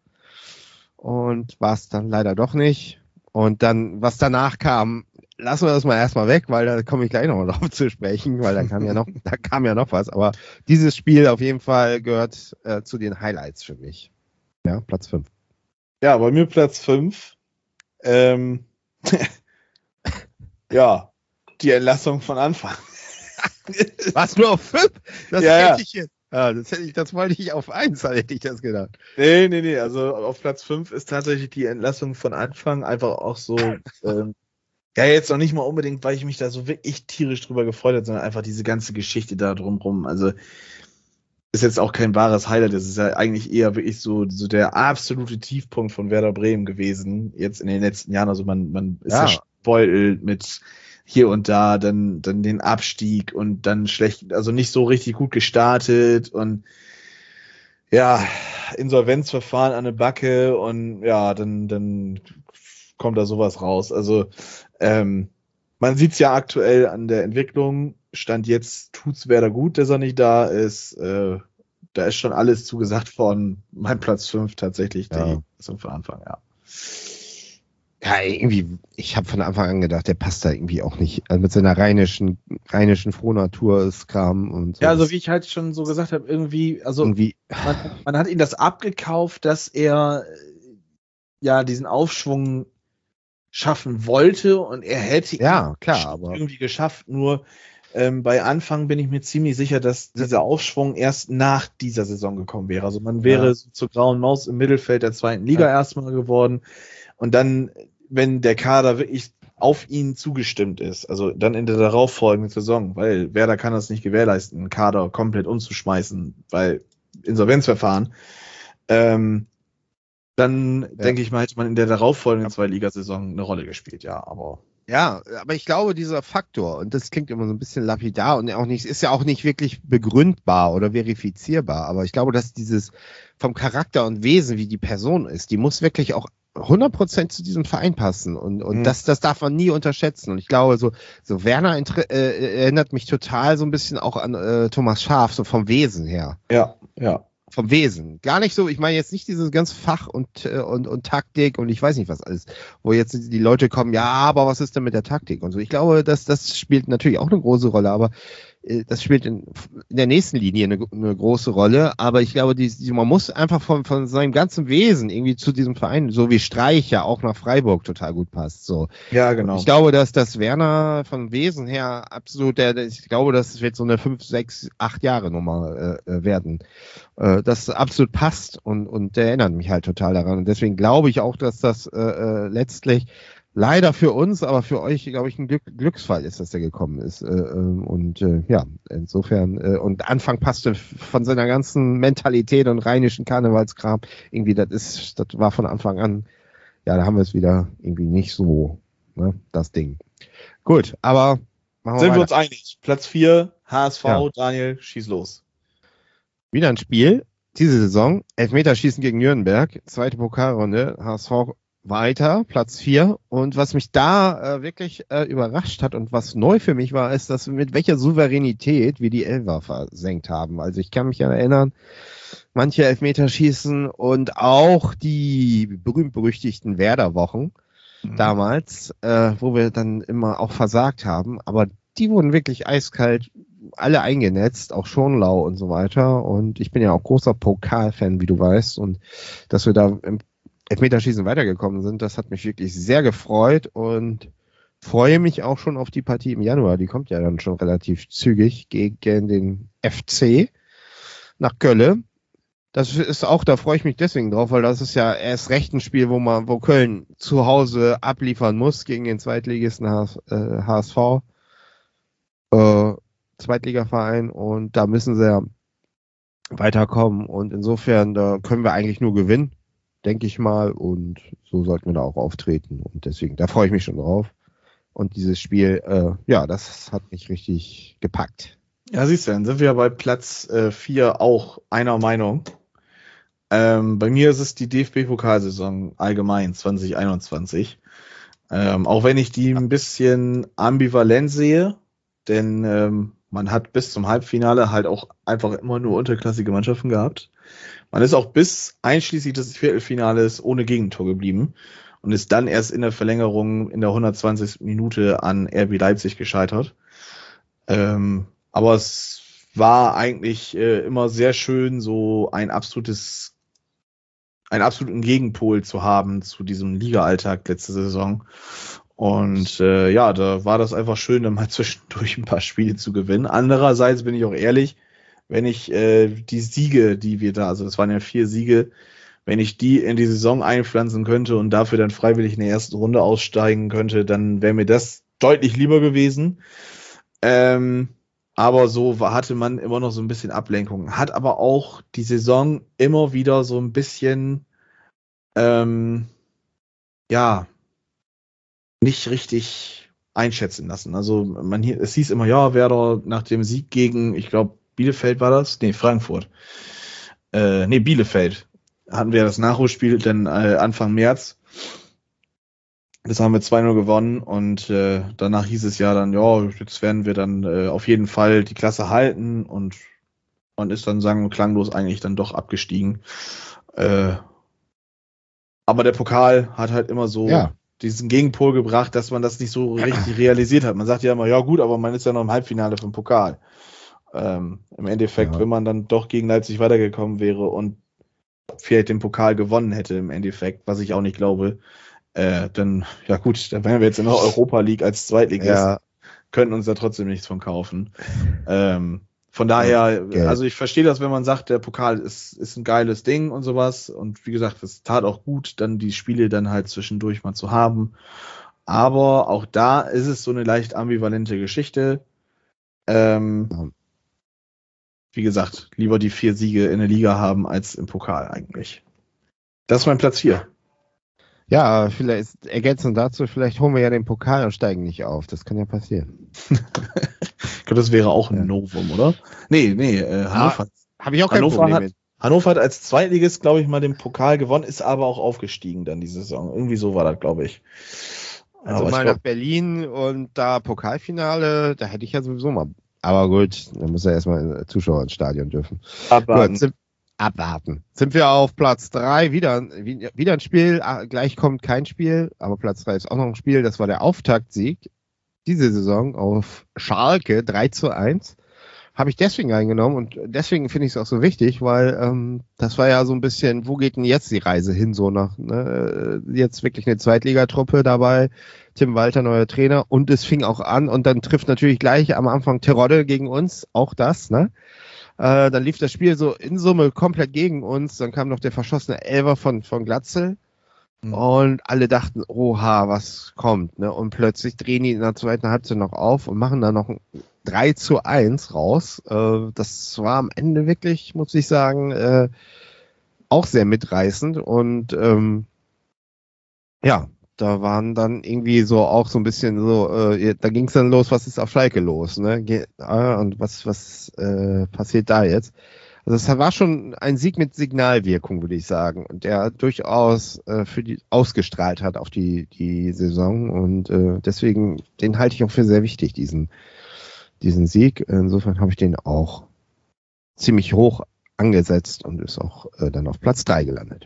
Und war es dann leider doch nicht. Und dann, was danach kam, lassen wir das mal erstmal weg, weil da komme ich gleich nochmal drauf zu sprechen, weil da kam ja noch, da kam ja noch was. Aber dieses Spiel auf jeden Fall gehört äh, zu den Highlights für mich. Ja, Platz fünf. Ja, bei mir Platz fünf. Ähm, ja, die Entlassung von Anfang. Was, nur auf fünf? Das Ja, hätte ja. ich jetzt. Ja, das hätte ich, das wollte ich auf eins, hätte ich das gedacht. Nee, nee, nee. Also auf Platz fünf ist tatsächlich die Entlassung von Anfang einfach auch so. ähm, ja, jetzt noch nicht mal unbedingt, weil ich mich da so wirklich tierisch drüber gefreut habe, sondern einfach diese ganze Geschichte da drumrum. Also ist jetzt auch kein wahres Highlight. Das ist ja eigentlich eher wirklich so, so der absolute Tiefpunkt von Werder Bremen gewesen, jetzt in den letzten Jahren. Also man, man ist ja, ja beutelt mit hier und da, dann, dann den Abstieg und dann schlecht, also nicht so richtig gut gestartet und ja, Insolvenzverfahren an der Backe und ja, dann, dann kommt da sowas raus. Also ähm, man sieht es ja aktuell an der Entwicklung. Stand jetzt tut's Werder gut, dass er nicht da ist. Äh, da ist schon alles zugesagt worden. Mein Platz fünf tatsächlich, ja. Die zum von Anfang, ja. Ja, irgendwie, ich habe von Anfang an gedacht, der passt da irgendwie auch nicht. Also mit seiner rheinischen, rheinischen Frohnatur ist Kram und so. Ja, also wie ich halt schon so gesagt habe, irgendwie, also irgendwie. Man, man hat ihm das abgekauft, dass er ja diesen Aufschwung schaffen wollte und er hätte ja, ihn klar, aber irgendwie geschafft, nur ähm, bei Anfang bin ich mir ziemlich sicher, dass dieser Aufschwung erst nach dieser Saison gekommen wäre. Also man wäre ja. so zur grauen Maus im Mittelfeld der zweiten Liga ja. erstmal geworden und dann, wenn der Kader wirklich auf ihn zugestimmt ist, also dann in der darauffolgenden Saison, weil Werder kann das nicht gewährleisten, einen Kader komplett umzuschmeißen, weil Insolvenzverfahren, ähm, dann ja. denke ich mal, hätte man in der darauffolgenden Zweitligasaison eine Rolle gespielt, ja, aber ja, aber ich glaube, dieser Faktor, und das klingt immer so ein bisschen lapidar und auch nicht, ist ja auch nicht wirklich begründbar oder verifizierbar, aber ich glaube, dass dieses vom Charakter und Wesen, wie die Person ist, die muss wirklich auch hundert Prozent zu diesem Verein passen und, und mhm. das, das darf man nie unterschätzen. Und ich glaube, so, so Werner äh, erinnert mich total so ein bisschen auch an äh, Thomas Schaaf, so vom Wesen her. Ja, ja. Vom Wesen. Gar nicht so, ich meine jetzt nicht dieses ganze Fach und, und, und Taktik und ich weiß nicht was alles, wo jetzt die Leute kommen, ja, aber was ist denn mit der Taktik und so. Ich glaube, das, das spielt natürlich auch eine große Rolle, aber äh, das spielt in, in der nächsten Linie eine, eine große Rolle, aber ich glaube, die, die, man muss einfach von, von seinem ganzen Wesen irgendwie zu diesem Verein, so wie Streich ja auch nach Freiburg total gut passt. So. Ja, genau. Ich glaube, dass das Werner von Wesen her absolut, der, ich glaube, das wird so eine fünf, sechs, acht Jahre Nummer äh, werden. Das absolut passt und, und der erinnert mich halt total daran. Und deswegen glaube ich auch, dass das äh, letztlich leider für uns, aber für euch, glaube ich, ein Glück, Glücksfall ist, dass der gekommen ist. Äh, und äh, ja, insofern, äh, und Anfang passte von seiner ganzen Mentalität und rheinischen Karnevalskram, irgendwie, das ist, das war von Anfang an, ja, da haben wir es wieder irgendwie nicht so, ne, das Ding. Gut, aber machen wir Sind weiter. wir uns einig? Platz vier, H S V, ja. Daniel, schieß los. Wieder ein Spiel, diese Saison, Elfmeterschießen gegen Nürnberg, zweite Pokalrunde, H S V weiter, Platz vier. Und was mich da äh, wirklich äh, überrascht hat und was neu für mich war, ist, dass mit welcher Souveränität wir die Elfer versenkt haben. Also ich kann mich ja erinnern, manche Elfmeterschießen und auch die berühmt-berüchtigten Werder-Wochen mhm. damals, äh, wo wir dann immer auch versagt haben, aber die wurden wirklich eiskalt alle eingenetzt, auch Schonlau und so weiter. Und ich bin ja auch großer Pokal-Fan, wie du weißt. Und dass wir da im Elfmeterschießen weitergekommen sind, das hat mich wirklich sehr gefreut und freue mich auch schon auf die Partie im Januar. Die kommt ja dann schon relativ zügig gegen den F C nach Köln. Das ist auch, da freue ich mich deswegen drauf, weil das ist ja erst recht ein Spiel, wo man, wo Köln zu Hause abliefern muss gegen den Zweitligisten H S V. Äh, Zweitligaverein und da müssen sie ja weiterkommen und insofern da können wir eigentlich nur gewinnen, denke ich mal, und so sollten wir da auch auftreten und deswegen, da freue ich mich schon drauf und dieses Spiel, äh, ja, das hat mich richtig gepackt. Ja, siehst du, dann sind wir bei Platz äh, vier auch einer Meinung. Ähm, bei mir ist es die D F B-Pokalsaison allgemein zwanzig einundzwanzig, ähm, auch wenn ich die ein bisschen ambivalent sehe, denn ähm, man hat bis zum Halbfinale halt auch einfach immer nur unterklassige Mannschaften gehabt. Man ist auch bis einschließlich des Viertelfinales ohne Gegentor geblieben und ist dann erst in der Verlängerung in der hundertzwanzigsten Minute an R B Leipzig gescheitert. Ähm, aber es war eigentlich äh, immer sehr schön, so ein absolutes, einen absoluten Gegenpol zu haben zu diesem Liga-Alltag letzte Saison. Und äh, ja, da war das einfach schön, dann mal zwischendurch ein paar Spiele zu gewinnen. Andererseits bin ich auch ehrlich, wenn ich äh, die Siege, die wir da, also das waren ja vier Siege, wenn ich die in die Saison einpflanzen könnte und dafür dann freiwillig in der ersten Runde aussteigen könnte, dann wäre mir das deutlich lieber gewesen. Ähm, Aber so war, hatte man immer noch so ein bisschen Ablenkung. Hat aber auch die Saison immer wieder so ein bisschen, ähm, ja, nicht richtig einschätzen lassen. Also man hier, es hieß immer, ja, Werder nach dem Sieg gegen, ich glaube, Bielefeld war das? Nee, Frankfurt. Äh, nee, Bielefeld. Hatten wir das Nachholspiel dann äh, Anfang März. Das haben wir zwei null gewonnen und äh, danach hieß es ja dann, ja, jetzt werden wir dann äh, auf jeden Fall die Klasse halten und man ist dann sang- und klanglos eigentlich dann doch abgestiegen. Äh, aber der Pokal hat halt immer so Ja. diesen Gegenpol gebracht, dass man das nicht so richtig realisiert hat. Man sagt ja immer, ja gut, aber man ist ja noch im Halbfinale vom Pokal. Ähm, Im Endeffekt, Ja. wenn man dann doch gegen Leipzig weitergekommen wäre und vielleicht den Pokal gewonnen hätte im Endeffekt, was ich auch nicht glaube, Äh, dann, ja gut, dann wären wir jetzt in der Europa League als Zweitligist, Ja, könnten uns da trotzdem nichts von kaufen. Ähm, von daher, Geld. also ich verstehe das, wenn man sagt, der Pokal ist, ist ein geiles Ding und sowas. Und wie gesagt, es tat auch gut, dann die Spiele dann halt zwischendurch mal zu haben. Aber auch da ist es so eine leicht ambivalente Geschichte. Ähm, Ja. Wie gesagt, lieber die vier Siege in der Liga haben als im Pokal eigentlich. Das ist mein Platz vier. Ja, vielleicht ergänzend dazu, vielleicht holen wir ja den Pokal und steigen nicht auf. Das kann ja passieren. Ich glaube, das wäre auch ein Ja. Novum, oder? Nee, nee, äh, Hannover. Habe ich auch kein Hannover Problem hat, mit. Hannover hat als Zweitligist, glaube ich, mal den Pokal gewonnen, ist aber auch aufgestiegen dann die Saison. Irgendwie so war das, glaube ich. Also aber mal ich nach glaub, Berlin und da Pokalfinale, da hätte ich ja sowieso mal. Aber gut, dann muss ja erstmal Zuschauer ins Stadion dürfen. abwarten. Gut, sind, abwarten. Sind wir auf Platz drei, wieder, wieder ein Spiel, ah, gleich kommt kein Spiel, aber Platz drei ist auch noch ein Spiel, das war der Auftaktsieg diese Saison auf Schalke drei zu eins. Habe ich deswegen eingenommen und deswegen finde ich es auch so wichtig, weil ähm, das war ja so ein bisschen, wo geht denn jetzt die Reise hin, so nach, ne? Jetzt wirklich eine Zweitligatruppe dabei, Tim Walter, neuer Trainer, und es fing auch an und dann trifft natürlich gleich am Anfang Terodde gegen uns, auch das, ne? Äh, dann lief das Spiel so in Summe komplett gegen uns, dann kam noch der verschossene Elfer von, von Glatzel. Mhm. Und alle dachten, oha, was kommt, ne? Und plötzlich drehen die in der zweiten Halbzeit noch auf und machen da noch ein drei zu eins raus. Äh, das war am Ende wirklich, muss ich sagen, äh, auch sehr mitreißend. Und ähm, ja, da waren dann irgendwie so auch so ein bisschen so, äh, da ging es dann los, was ist auf Schalke los, ne? Ge äh, und was, was äh, passiert da jetzt? Also es war schon ein Sieg mit Signalwirkung, würde ich sagen, und der durchaus äh, für die ausgestrahlt hat auf die die Saison und äh, deswegen den halte ich auch für sehr wichtig, diesen diesen Sieg. Insofern habe ich den auch ziemlich hoch angesetzt und ist auch äh, dann auf Platz drei gelandet.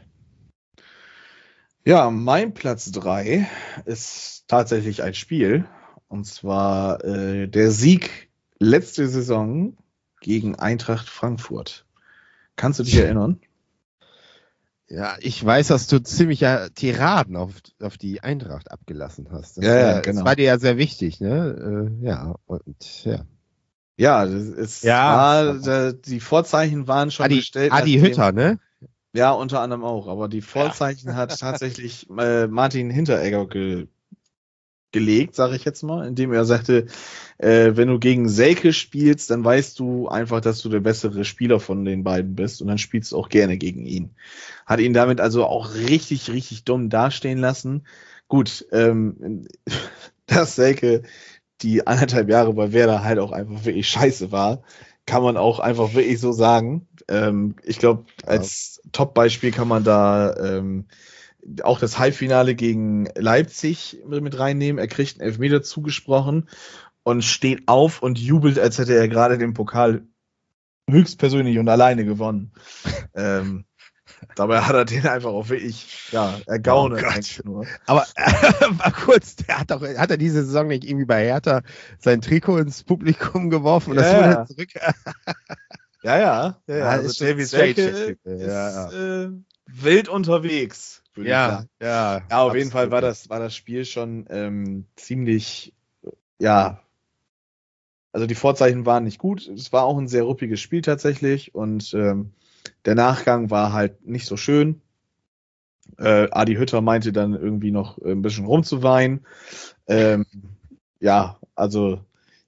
Ja, mein Platz drei ist tatsächlich ein Spiel. Und zwar äh, der Sieg letzte Saison gegen Eintracht Frankfurt. Kannst du dich erinnern? Ja, ich weiß, dass du ziemlich ja Tiraden auf, auf die Eintracht abgelassen hast. Das Ja, ja, war, genau. Das war dir ja sehr wichtig, ne? Äh, ja, und ja. Ja, das ist, Ja. war, da, die Vorzeichen waren schon Adi, gestellt. Adi nachdem- Hütter, ne? Ja, unter anderem auch. Aber die Vorzeichen hat tatsächlich äh, Martin Hinteregger ge gelegt, sage ich jetzt mal, indem er sagte, äh, wenn du gegen Selke spielst, dann weißt du einfach, dass du der bessere Spieler von den beiden bist und dann spielst du auch gerne gegen ihn. Hat ihn damit also auch richtig, richtig dumm dastehen lassen. Gut, ähm, dass Selke die anderthalb Jahre bei Werder halt auch einfach wirklich scheiße war, kann man auch einfach wirklich so sagen. Ähm, ich glaube, als Top-Beispiel kann man da ähm, auch das Halbfinale gegen Leipzig mit reinnehmen. Er kriegt einen Elfmeter zugesprochen und steht auf und jubelt, als hätte er gerade den Pokal höchstpersönlich und alleine gewonnen. ähm, dabei hat er den einfach auch wirklich, ja, ergaunert. Oh Gott. eigentlich nur. Aber äh, mal kurz, der hat doch, hat er diese Saison nicht irgendwie bei Hertha sein Trikot ins Publikum geworfen und das Ja, wurde ja. dann zurück. Ja, ja, ja, ja. Ja, Also ist schon Davy strange, Selke der Typ. ist Ja, Äh, wild unterwegs, würde ich sagen. ja. Ja, auf jeden Fall war das, war das Spiel schon ähm, ziemlich, ja, also die Vorzeichen waren nicht gut. Es war auch ein sehr ruppiges Spiel tatsächlich und ähm, der Nachgang war halt nicht so schön. Äh, Adi Hütter meinte dann irgendwie noch ein bisschen rumzuweinen. Ähm, ja, also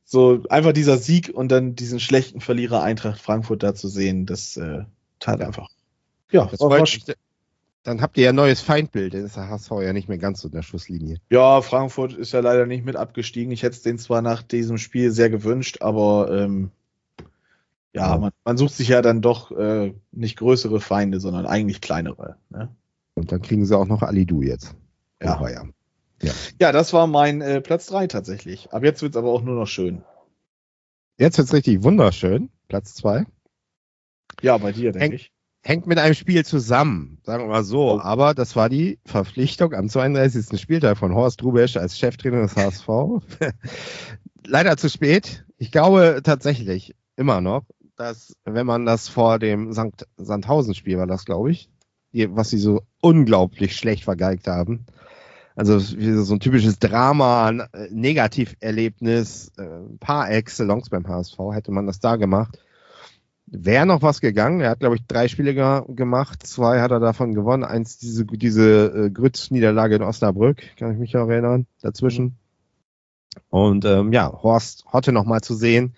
so einfach dieser Sieg und dann diesen schlechten Verlierer Eintracht Frankfurt da zu sehen, das äh, tat einfach. Ja, Das war- freut war- mich. Dann habt ihr ja ein neues Feindbild, dann ist der H S V ja nicht mehr ganz so in der Schusslinie. ja, Frankfurt ist ja leider nicht mit abgestiegen. Ich hätte es denen zwar nach diesem Spiel sehr gewünscht, aber ähm, ja, Ja. Man, man sucht sich ja dann doch äh, nicht größere Feinde, sondern eigentlich kleinere. Ne? Und dann kriegen sie auch noch Alidu jetzt. Ja. Aber ja. Ja, das war mein äh, Platz drei tatsächlich. Ab jetzt wird's aber auch nur noch schön. Jetzt wird's richtig wunderschön. Platz zwei. Ja, bei dir, denke Henk- ich. Hängt mit einem Spiel zusammen, sagen wir mal so. Oh. Aber das war die Verpflichtung am zweiunddreißigsten Spieltag von Horst Rubesch als Cheftrainer des H S V. Leider zu spät. Ich glaube tatsächlich immer noch, dass, wenn man das vor dem Sankt Sandhausen-Spiel war, das glaube ich, die, was sie so unglaublich schlecht vergeigt haben. Also wie so ein typisches Drama, ein äh, Negativerlebnis, äh, par excellence beim H S V, hätte man das da gemacht. Wäre noch was gegangen. Er hat, glaube ich, drei Spiele ge- gemacht. Zwei hat er davon gewonnen. Eins diese, diese äh, Grütz-Niederlage in Osnabrück, kann ich mich auch erinnern, dazwischen. Und ähm, ja, Horst Hotte noch mal zu sehen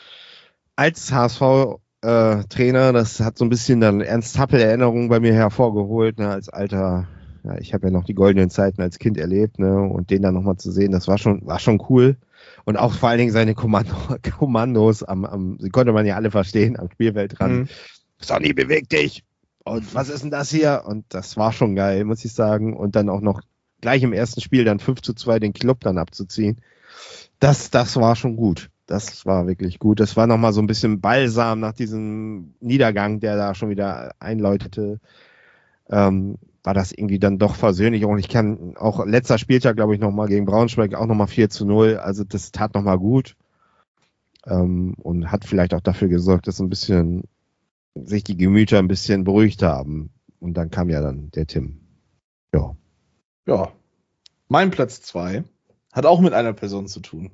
als H S V-Trainer, das hat so ein bisschen dann Ernst Happel-Erinnerungen bei mir hervorgeholt, ne, als alter, ja, ich habe ja noch die goldenen Zeiten als Kind erlebt, ne, und den dann noch mal zu sehen, das war schon, war schon cool. Und auch vor allen Dingen seine Kommando, Kommandos am, am, die konnte man ja alle verstehen, am Spielfeldrand. Mhm. Sonny, beweg dich! Und was ist denn das hier? Und das war schon geil, muss ich sagen. Und dann auch noch gleich im ersten Spiel dann fünf zu zwei den Club dann abzuziehen. Das, das war schon gut. Das war wirklich gut. Das war nochmal so ein bisschen Balsam nach diesem Niedergang, der da schon wieder einläutete. Ähm, war das irgendwie dann doch versöhnlich. Und ich kann auch letzter Spieltag, glaube ich, nochmal gegen Braunschweig auch nochmal vier zu null. Also das tat nochmal gut. Ähm, und hat vielleicht auch dafür gesorgt, dass ein bisschen sich die Gemüter ein bisschen beruhigt haben. Und dann kam ja dann der Tim. Ja. Ja. Mein Platz zwei hat auch mit einer Person zu tun.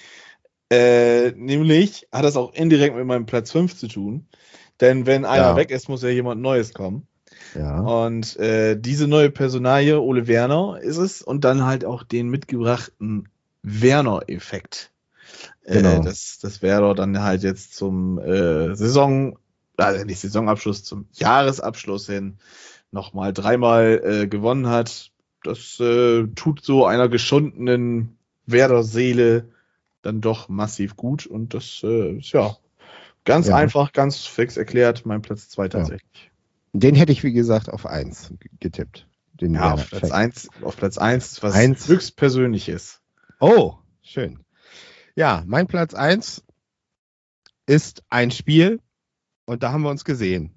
Äh, nämlich hat das auch indirekt mit meinem Platz fünf zu tun. Denn wenn einer Ja. weg ist, muss ja jemand Neues kommen. Ja. Und äh, diese neue Personalie, Ole Werner, ist es. Und dann halt auch den mitgebrachten Werner-Effekt. Genau. Äh, dass, dass Werder dann halt jetzt zum äh, Saison, also nicht Saisonabschluss, zum Jahresabschluss hin nochmal dreimal äh, gewonnen hat. Das äh, tut so einer geschundenen Werder-Seele dann doch massiv gut. Und das äh, ist ja ganz Ja. einfach, ganz fix erklärt, mein Platz zwei tatsächlich. Den hätte ich, wie gesagt, auf eins getippt. Den Ja, Werner auf Platz Effekt. eins, auf Platz eins, was Eins. höchst Persönliches. Oh, schön. Ja, mein Platz eins ist ein Spiel und da haben wir uns gesehen.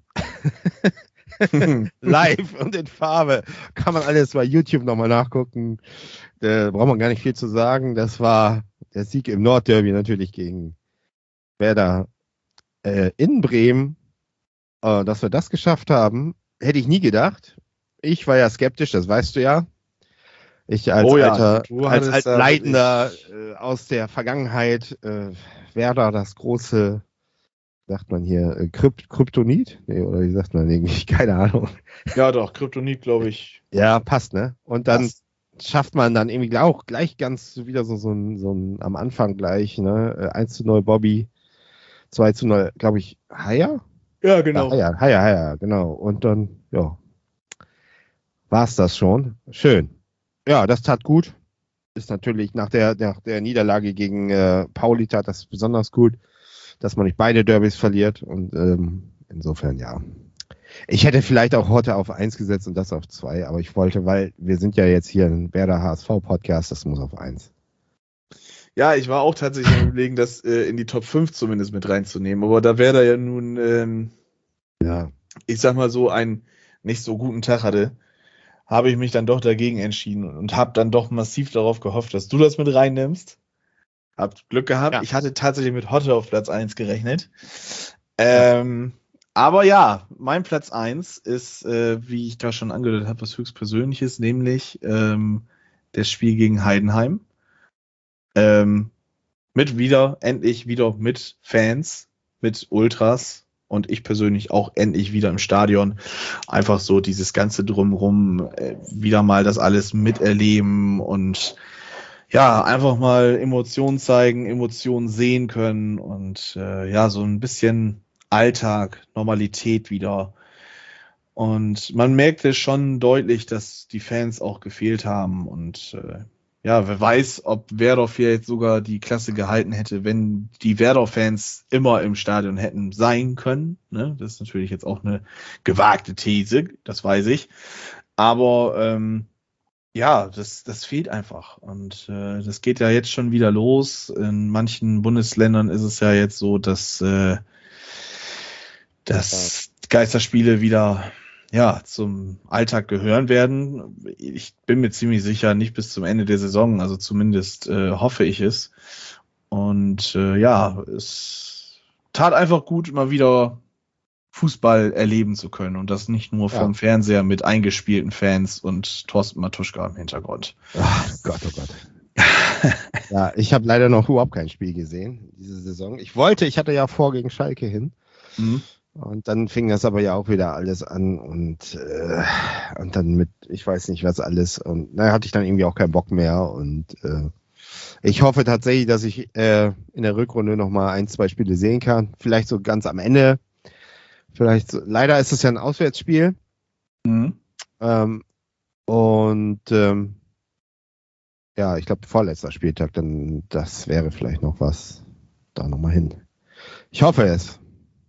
Live und in Farbe. Kann man alles bei YouTube nochmal nachgucken. Da braucht man gar nicht viel zu sagen. Das war der Sieg im Nordderby natürlich gegen Werder äh, in Bremen. Äh, dass wir das geschafft haben, hätte ich nie gedacht. Ich war ja skeptisch, das weißt du ja. Ich als Oh ja, alter, du als, hattest als da Leitender äh, aus der Vergangenheit, äh, Werder das große, sagt man hier, äh, Krypt Kryptonit? Nee, oder wie sagt man irgendwie? Keine Ahnung. Ja, doch, Kryptonit, glaube ich. Ja, passt, ne? Und dann passt. schafft man dann irgendwie auch gleich ganz wieder so, so ein, so ein am Anfang gleich, ne? Äh, eins zu null Bobby, zwei zu null, glaube ich, Haier? Ja, genau. Ja, Haier, Haier, Haier, genau. Und dann, ja, war's das schon. Schön. Ja, das tat gut. Ist natürlich nach der, nach der Niederlage gegen äh, Pauli tat das besonders gut, dass man nicht beide Derbys verliert. Und ähm, insofern, ja. Ich hätte vielleicht auch heute auf eins gesetzt und das auf zwei, aber ich wollte, weil wir sind ja jetzt hier ein Werder H S V-Podcast, das muss auf eins. Ja, ich war auch tatsächlich am Überlegen, das äh, in die Top fünf zumindest mit reinzunehmen. Aber da wäre da ja nun, ähm, Ja. ich sag mal so, einen nicht so guten Tag hatte, habe ich mich dann doch dagegen entschieden und habe dann doch massiv darauf gehofft, dass du das mit reinnimmst. Habt Glück gehabt. Ja. Ich hatte tatsächlich mit Hotte auf Platz eins gerechnet. Ähm, aber ja, mein Platz eins ist, äh, wie ich da schon angedeutet habe, was höchst Persönliches, nämlich ähm, das Spiel gegen Heidenheim. Ähm, mit wieder, endlich wieder mit Fans, mit Ultras und ich persönlich auch endlich wieder im Stadion. Einfach so dieses ganze Drumrum, äh, wieder mal das alles miterleben und ja, einfach mal Emotionen zeigen, Emotionen sehen können und äh, ja, so ein bisschen Alltag, Normalität wieder. Und man merkte schon deutlich, dass die Fans auch gefehlt haben. Und äh, ja, wer weiß, ob Werder vielleicht sogar die Klasse gehalten hätte, wenn die Werder-Fans immer im Stadion hätten sein können. Ne? Das ist natürlich jetzt auch eine gewagte These, das weiß ich. Aber ähm, ja, das, das fehlt einfach. Und äh, das geht ja jetzt schon wieder los. In manchen Bundesländern ist es ja jetzt so, dass, äh, dass Geisterspiele wieder ja, zum Alltag gehören werden. Ich bin mir ziemlich sicher, nicht bis zum Ende der Saison, also zumindest äh, hoffe ich es. Und äh, ja, es tat einfach gut, mal wieder Fußball erleben zu können und das nicht nur vom Ja. Fernseher mit eingespielten Fans und Thorsten Matuschka im Hintergrund. Ach Gott, oh Gott. Ja, ich habe leider noch überhaupt kein Spiel gesehen diese Saison. Ich wollte, ich hatte ja vor gegen Schalke hin. Mhm. Und dann fing das aber ja auch wieder alles an und, äh, und dann mit, ich weiß nicht was alles. Und da hatte ich dann irgendwie auch keinen Bock mehr. Und äh, ich hoffe tatsächlich, dass ich äh, in der Rückrunde nochmal ein, zwei Spiele sehen kann. Vielleicht so ganz am Ende. Vielleicht so, leider ist es ja ein Auswärtsspiel. Mhm. Ähm, und ähm, ja, ich glaube vorletzter Spieltag, dann das wäre vielleicht noch was. Da nochmal hin. Ich hoffe es.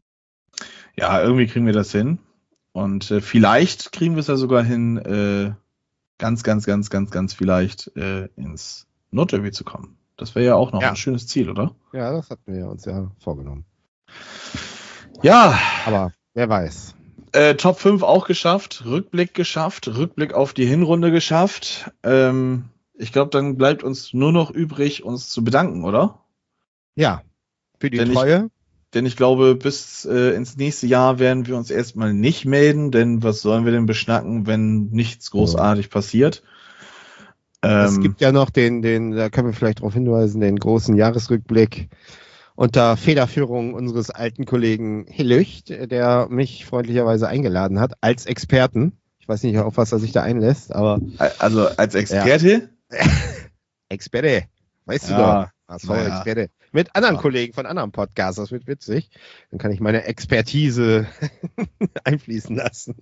Ja, irgendwie kriegen wir das hin. Und äh, vielleicht kriegen wir es ja sogar hin, äh, ganz, ganz, ganz, ganz, ganz vielleicht äh, ins Nordderby zu kommen. Das wäre ja auch noch Ja. ein schönes Ziel, oder? Ja, das hatten wir uns ja vorgenommen. Ja, Aber wer weiß. äh, Top fünf auch geschafft, Rückblick geschafft, Rückblick auf die Hinrunde geschafft. Ähm, ich glaube, dann bleibt uns nur noch übrig, uns zu bedanken, oder? Ja, für die Denn ich- Treue. Denn ich glaube, bis äh, ins nächste Jahr werden wir uns erstmal nicht melden, denn was sollen wir denn beschnacken, wenn nichts großartig passiert? Es Ähm, gibt ja noch den, den, da können wir vielleicht darauf hinweisen, den großen Jahresrückblick unter Federführung unseres alten Kollegen Hillücht, der mich freundlicherweise eingeladen hat als Experten. Ich weiß nicht, auf was er sich da einlässt, aber also als Experte? Experte, weißt du Ja, doch. H S naja. V-Experte. Mit anderen Ja. Kollegen von anderen Podcasts, das wird witzig. Dann kann ich meine Expertise einfließen lassen.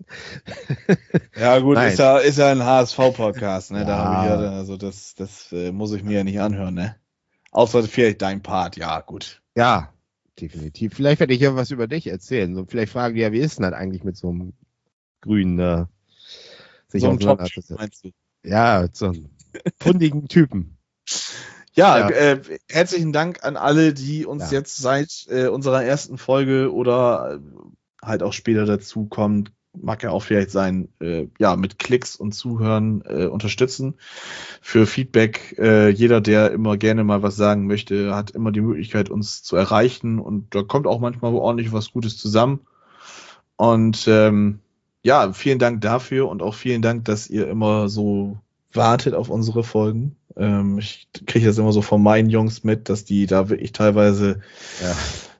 Ja gut, Nein. ist ja, ist ja ein H S V-Podcast, ne? Da Ja. habe ich ja, also das, das äh, muss ich mir ja nicht anhören, ne? Außer vielleicht dein Part, ja gut. Ja, definitiv. Vielleicht werde ich ja was über dich erzählen. So, vielleicht fragen die ja, wie ist denn das eigentlich mit so einem grünen, äh, sich So ein Top auseinanderzusetzen? meinst du? Ja, so einen fundigen Typen. Ja, Ja. Äh, herzlichen Dank an alle, die uns Ja. jetzt seit äh, unserer ersten Folge oder äh, halt auch später dazukommen, mag ja auch vielleicht sein, äh, ja, mit Klicks und Zuhören äh, unterstützen. Für Feedback, äh, jeder, der immer gerne mal was sagen möchte, hat immer die Möglichkeit, uns zu erreichen und da kommt auch manchmal ordentlich was Gutes zusammen. Und ähm, ja, vielen Dank dafür und auch vielen Dank, dass ihr immer so wartet auf unsere Folgen. Ähm, ich kriege das immer so von meinen Jungs mit, dass die da wirklich teilweise Ja.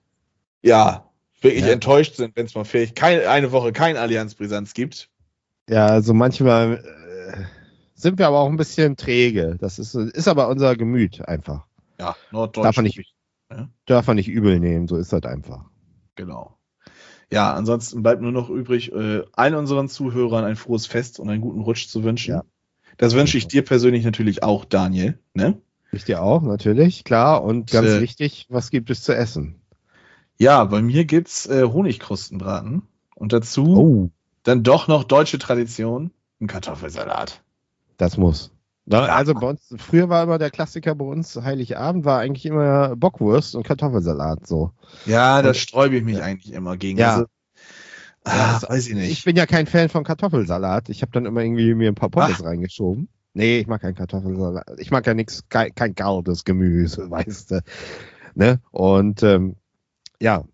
ja wirklich Ja. enttäuscht sind, wenn es mal vielleicht keine, eine Woche kein Allianz-Brisanz gibt. Ja, also manchmal äh, sind wir aber auch ein bisschen träge. Das ist, ist aber unser Gemüt einfach. Ja, Norddeutsch. Darf man nicht, darf man nicht übel nehmen, so ist das einfach. Genau. Ja, ansonsten bleibt nur noch übrig, äh, allen unseren Zuhörern ein frohes Fest und einen guten Rutsch zu wünschen. Ja. Das wünsche ich dir persönlich natürlich auch, Daniel. Ne? Ich dir auch, natürlich, klar. Und ganz Äh, wichtig, was gibt es zu essen? Ja, bei mir gibt's äh, Honigkrustenbraten und dazu Oh, dann doch noch deutsche Tradition, ein Kartoffelsalat. das muss. Na, also bei uns, früher war immer der Klassiker bei uns, Heiligabend war eigentlich immer Bockwurst und Kartoffelsalat so. Ja, da Und- sträube ich mich eigentlich immer gegen. Ja. Also, ah, Ja, weiß ich Ich nicht. bin ja kein Fan von Kartoffelsalat. Ich habe dann immer irgendwie mir ein paar Pommes reingeschoben. Nee, ich mag keinen Kartoffelsalat. Ich mag ja nichts, kein, kein kaltes Gemüse, weißt du. Ne? Und ähm, ja,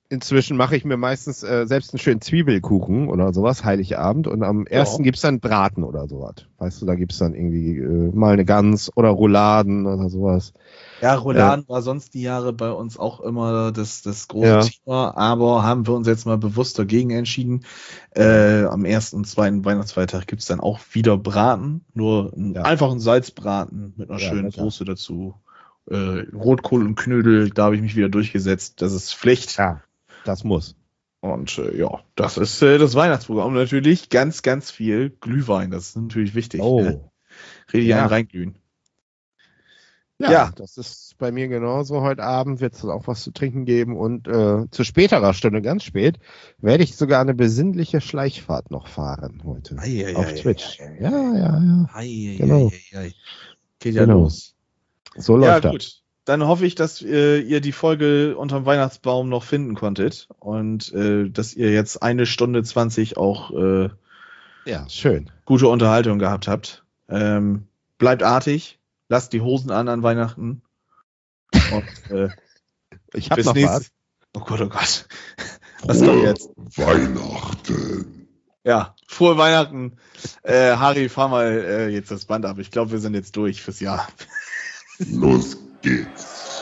inzwischen mache ich mir meistens äh, selbst einen schönen Zwiebelkuchen oder sowas, Heiligabend. Und am ersten gibt's dann Braten oder sowas. Weißt du, da gibt's dann irgendwie äh, mal eine Gans oder Rouladen oder sowas. Ja, Rouladen äh, war sonst die Jahre bei uns auch immer das, das große Ja. Thema, aber haben wir uns jetzt mal bewusst dagegen entschieden. Äh, am ersten und zweiten Weihnachtsfeiertag gibt's dann auch wieder Braten, nur einen Ja. einfachen Salzbraten mit einer Ja, schönen lecker. Soße dazu. Äh, Rotkohl und Knödel, da habe ich mich wieder durchgesetzt. Das ist Pflicht. Ja, das muss. Und äh, ja, das ist äh, das Weihnachtsprogramm. Natürlich ganz, ganz viel Glühwein. Das ist natürlich wichtig. Oh. Ne? Richtig Ja. einen reinglühen. Ja, Ja. das ist bei mir genauso. Heute Abend wird es auch was zu trinken geben und äh, zu späterer Stunde, ganz spät, werde ich sogar eine besinnliche Schleichfahrt noch fahren heute. Ei, ei, auf ei, Twitch. ei, ei, Ja, ja, ja. Ei, ei, Genau. ei, ei, ei. Geht ja Genau. los. So Ja, läuft das. gut. Dann hoffe ich, dass äh, ihr die Folge unterm Weihnachtsbaum noch finden konntet und äh, dass ihr jetzt eine Stunde zwanzig auch äh, Ja, schön. gute Unterhaltung gehabt habt. Ähm, bleibt artig, lasst die Hosen an an Weihnachten. Und äh, Ich habe bis noch nächstes. was. Oh Gott, oh Gott. Was kommt jetzt? Weihnachten. Ja, frohe Weihnachten. Äh, Harry, fahr mal äh, jetzt das Band ab. Ich glaube, wir sind jetzt durch fürs Jahr. Los geht's.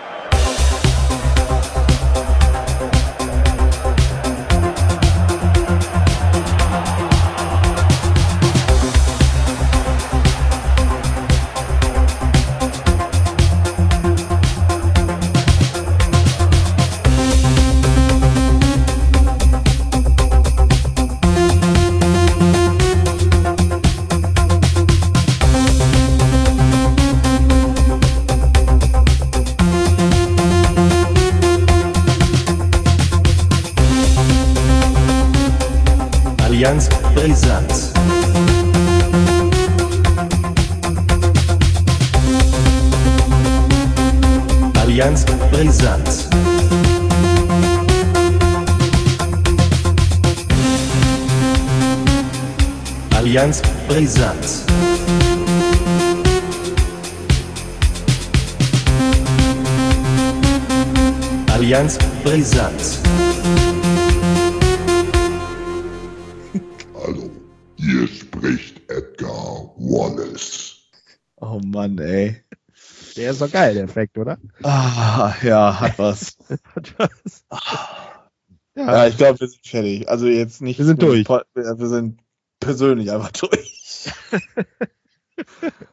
Allianz brisant. Allianz brisant. Allianz brisant. Allianz brisant. Hallo, hier spricht Edgar Wallace. Oh Mann, ey. Der ist doch geil, der Effekt, oder? Ah, ja, hat was. Ja, ich glaube, wir sind fertig. Also jetzt nicht. Wir sind durch. Wir sind persönlich einfach durch.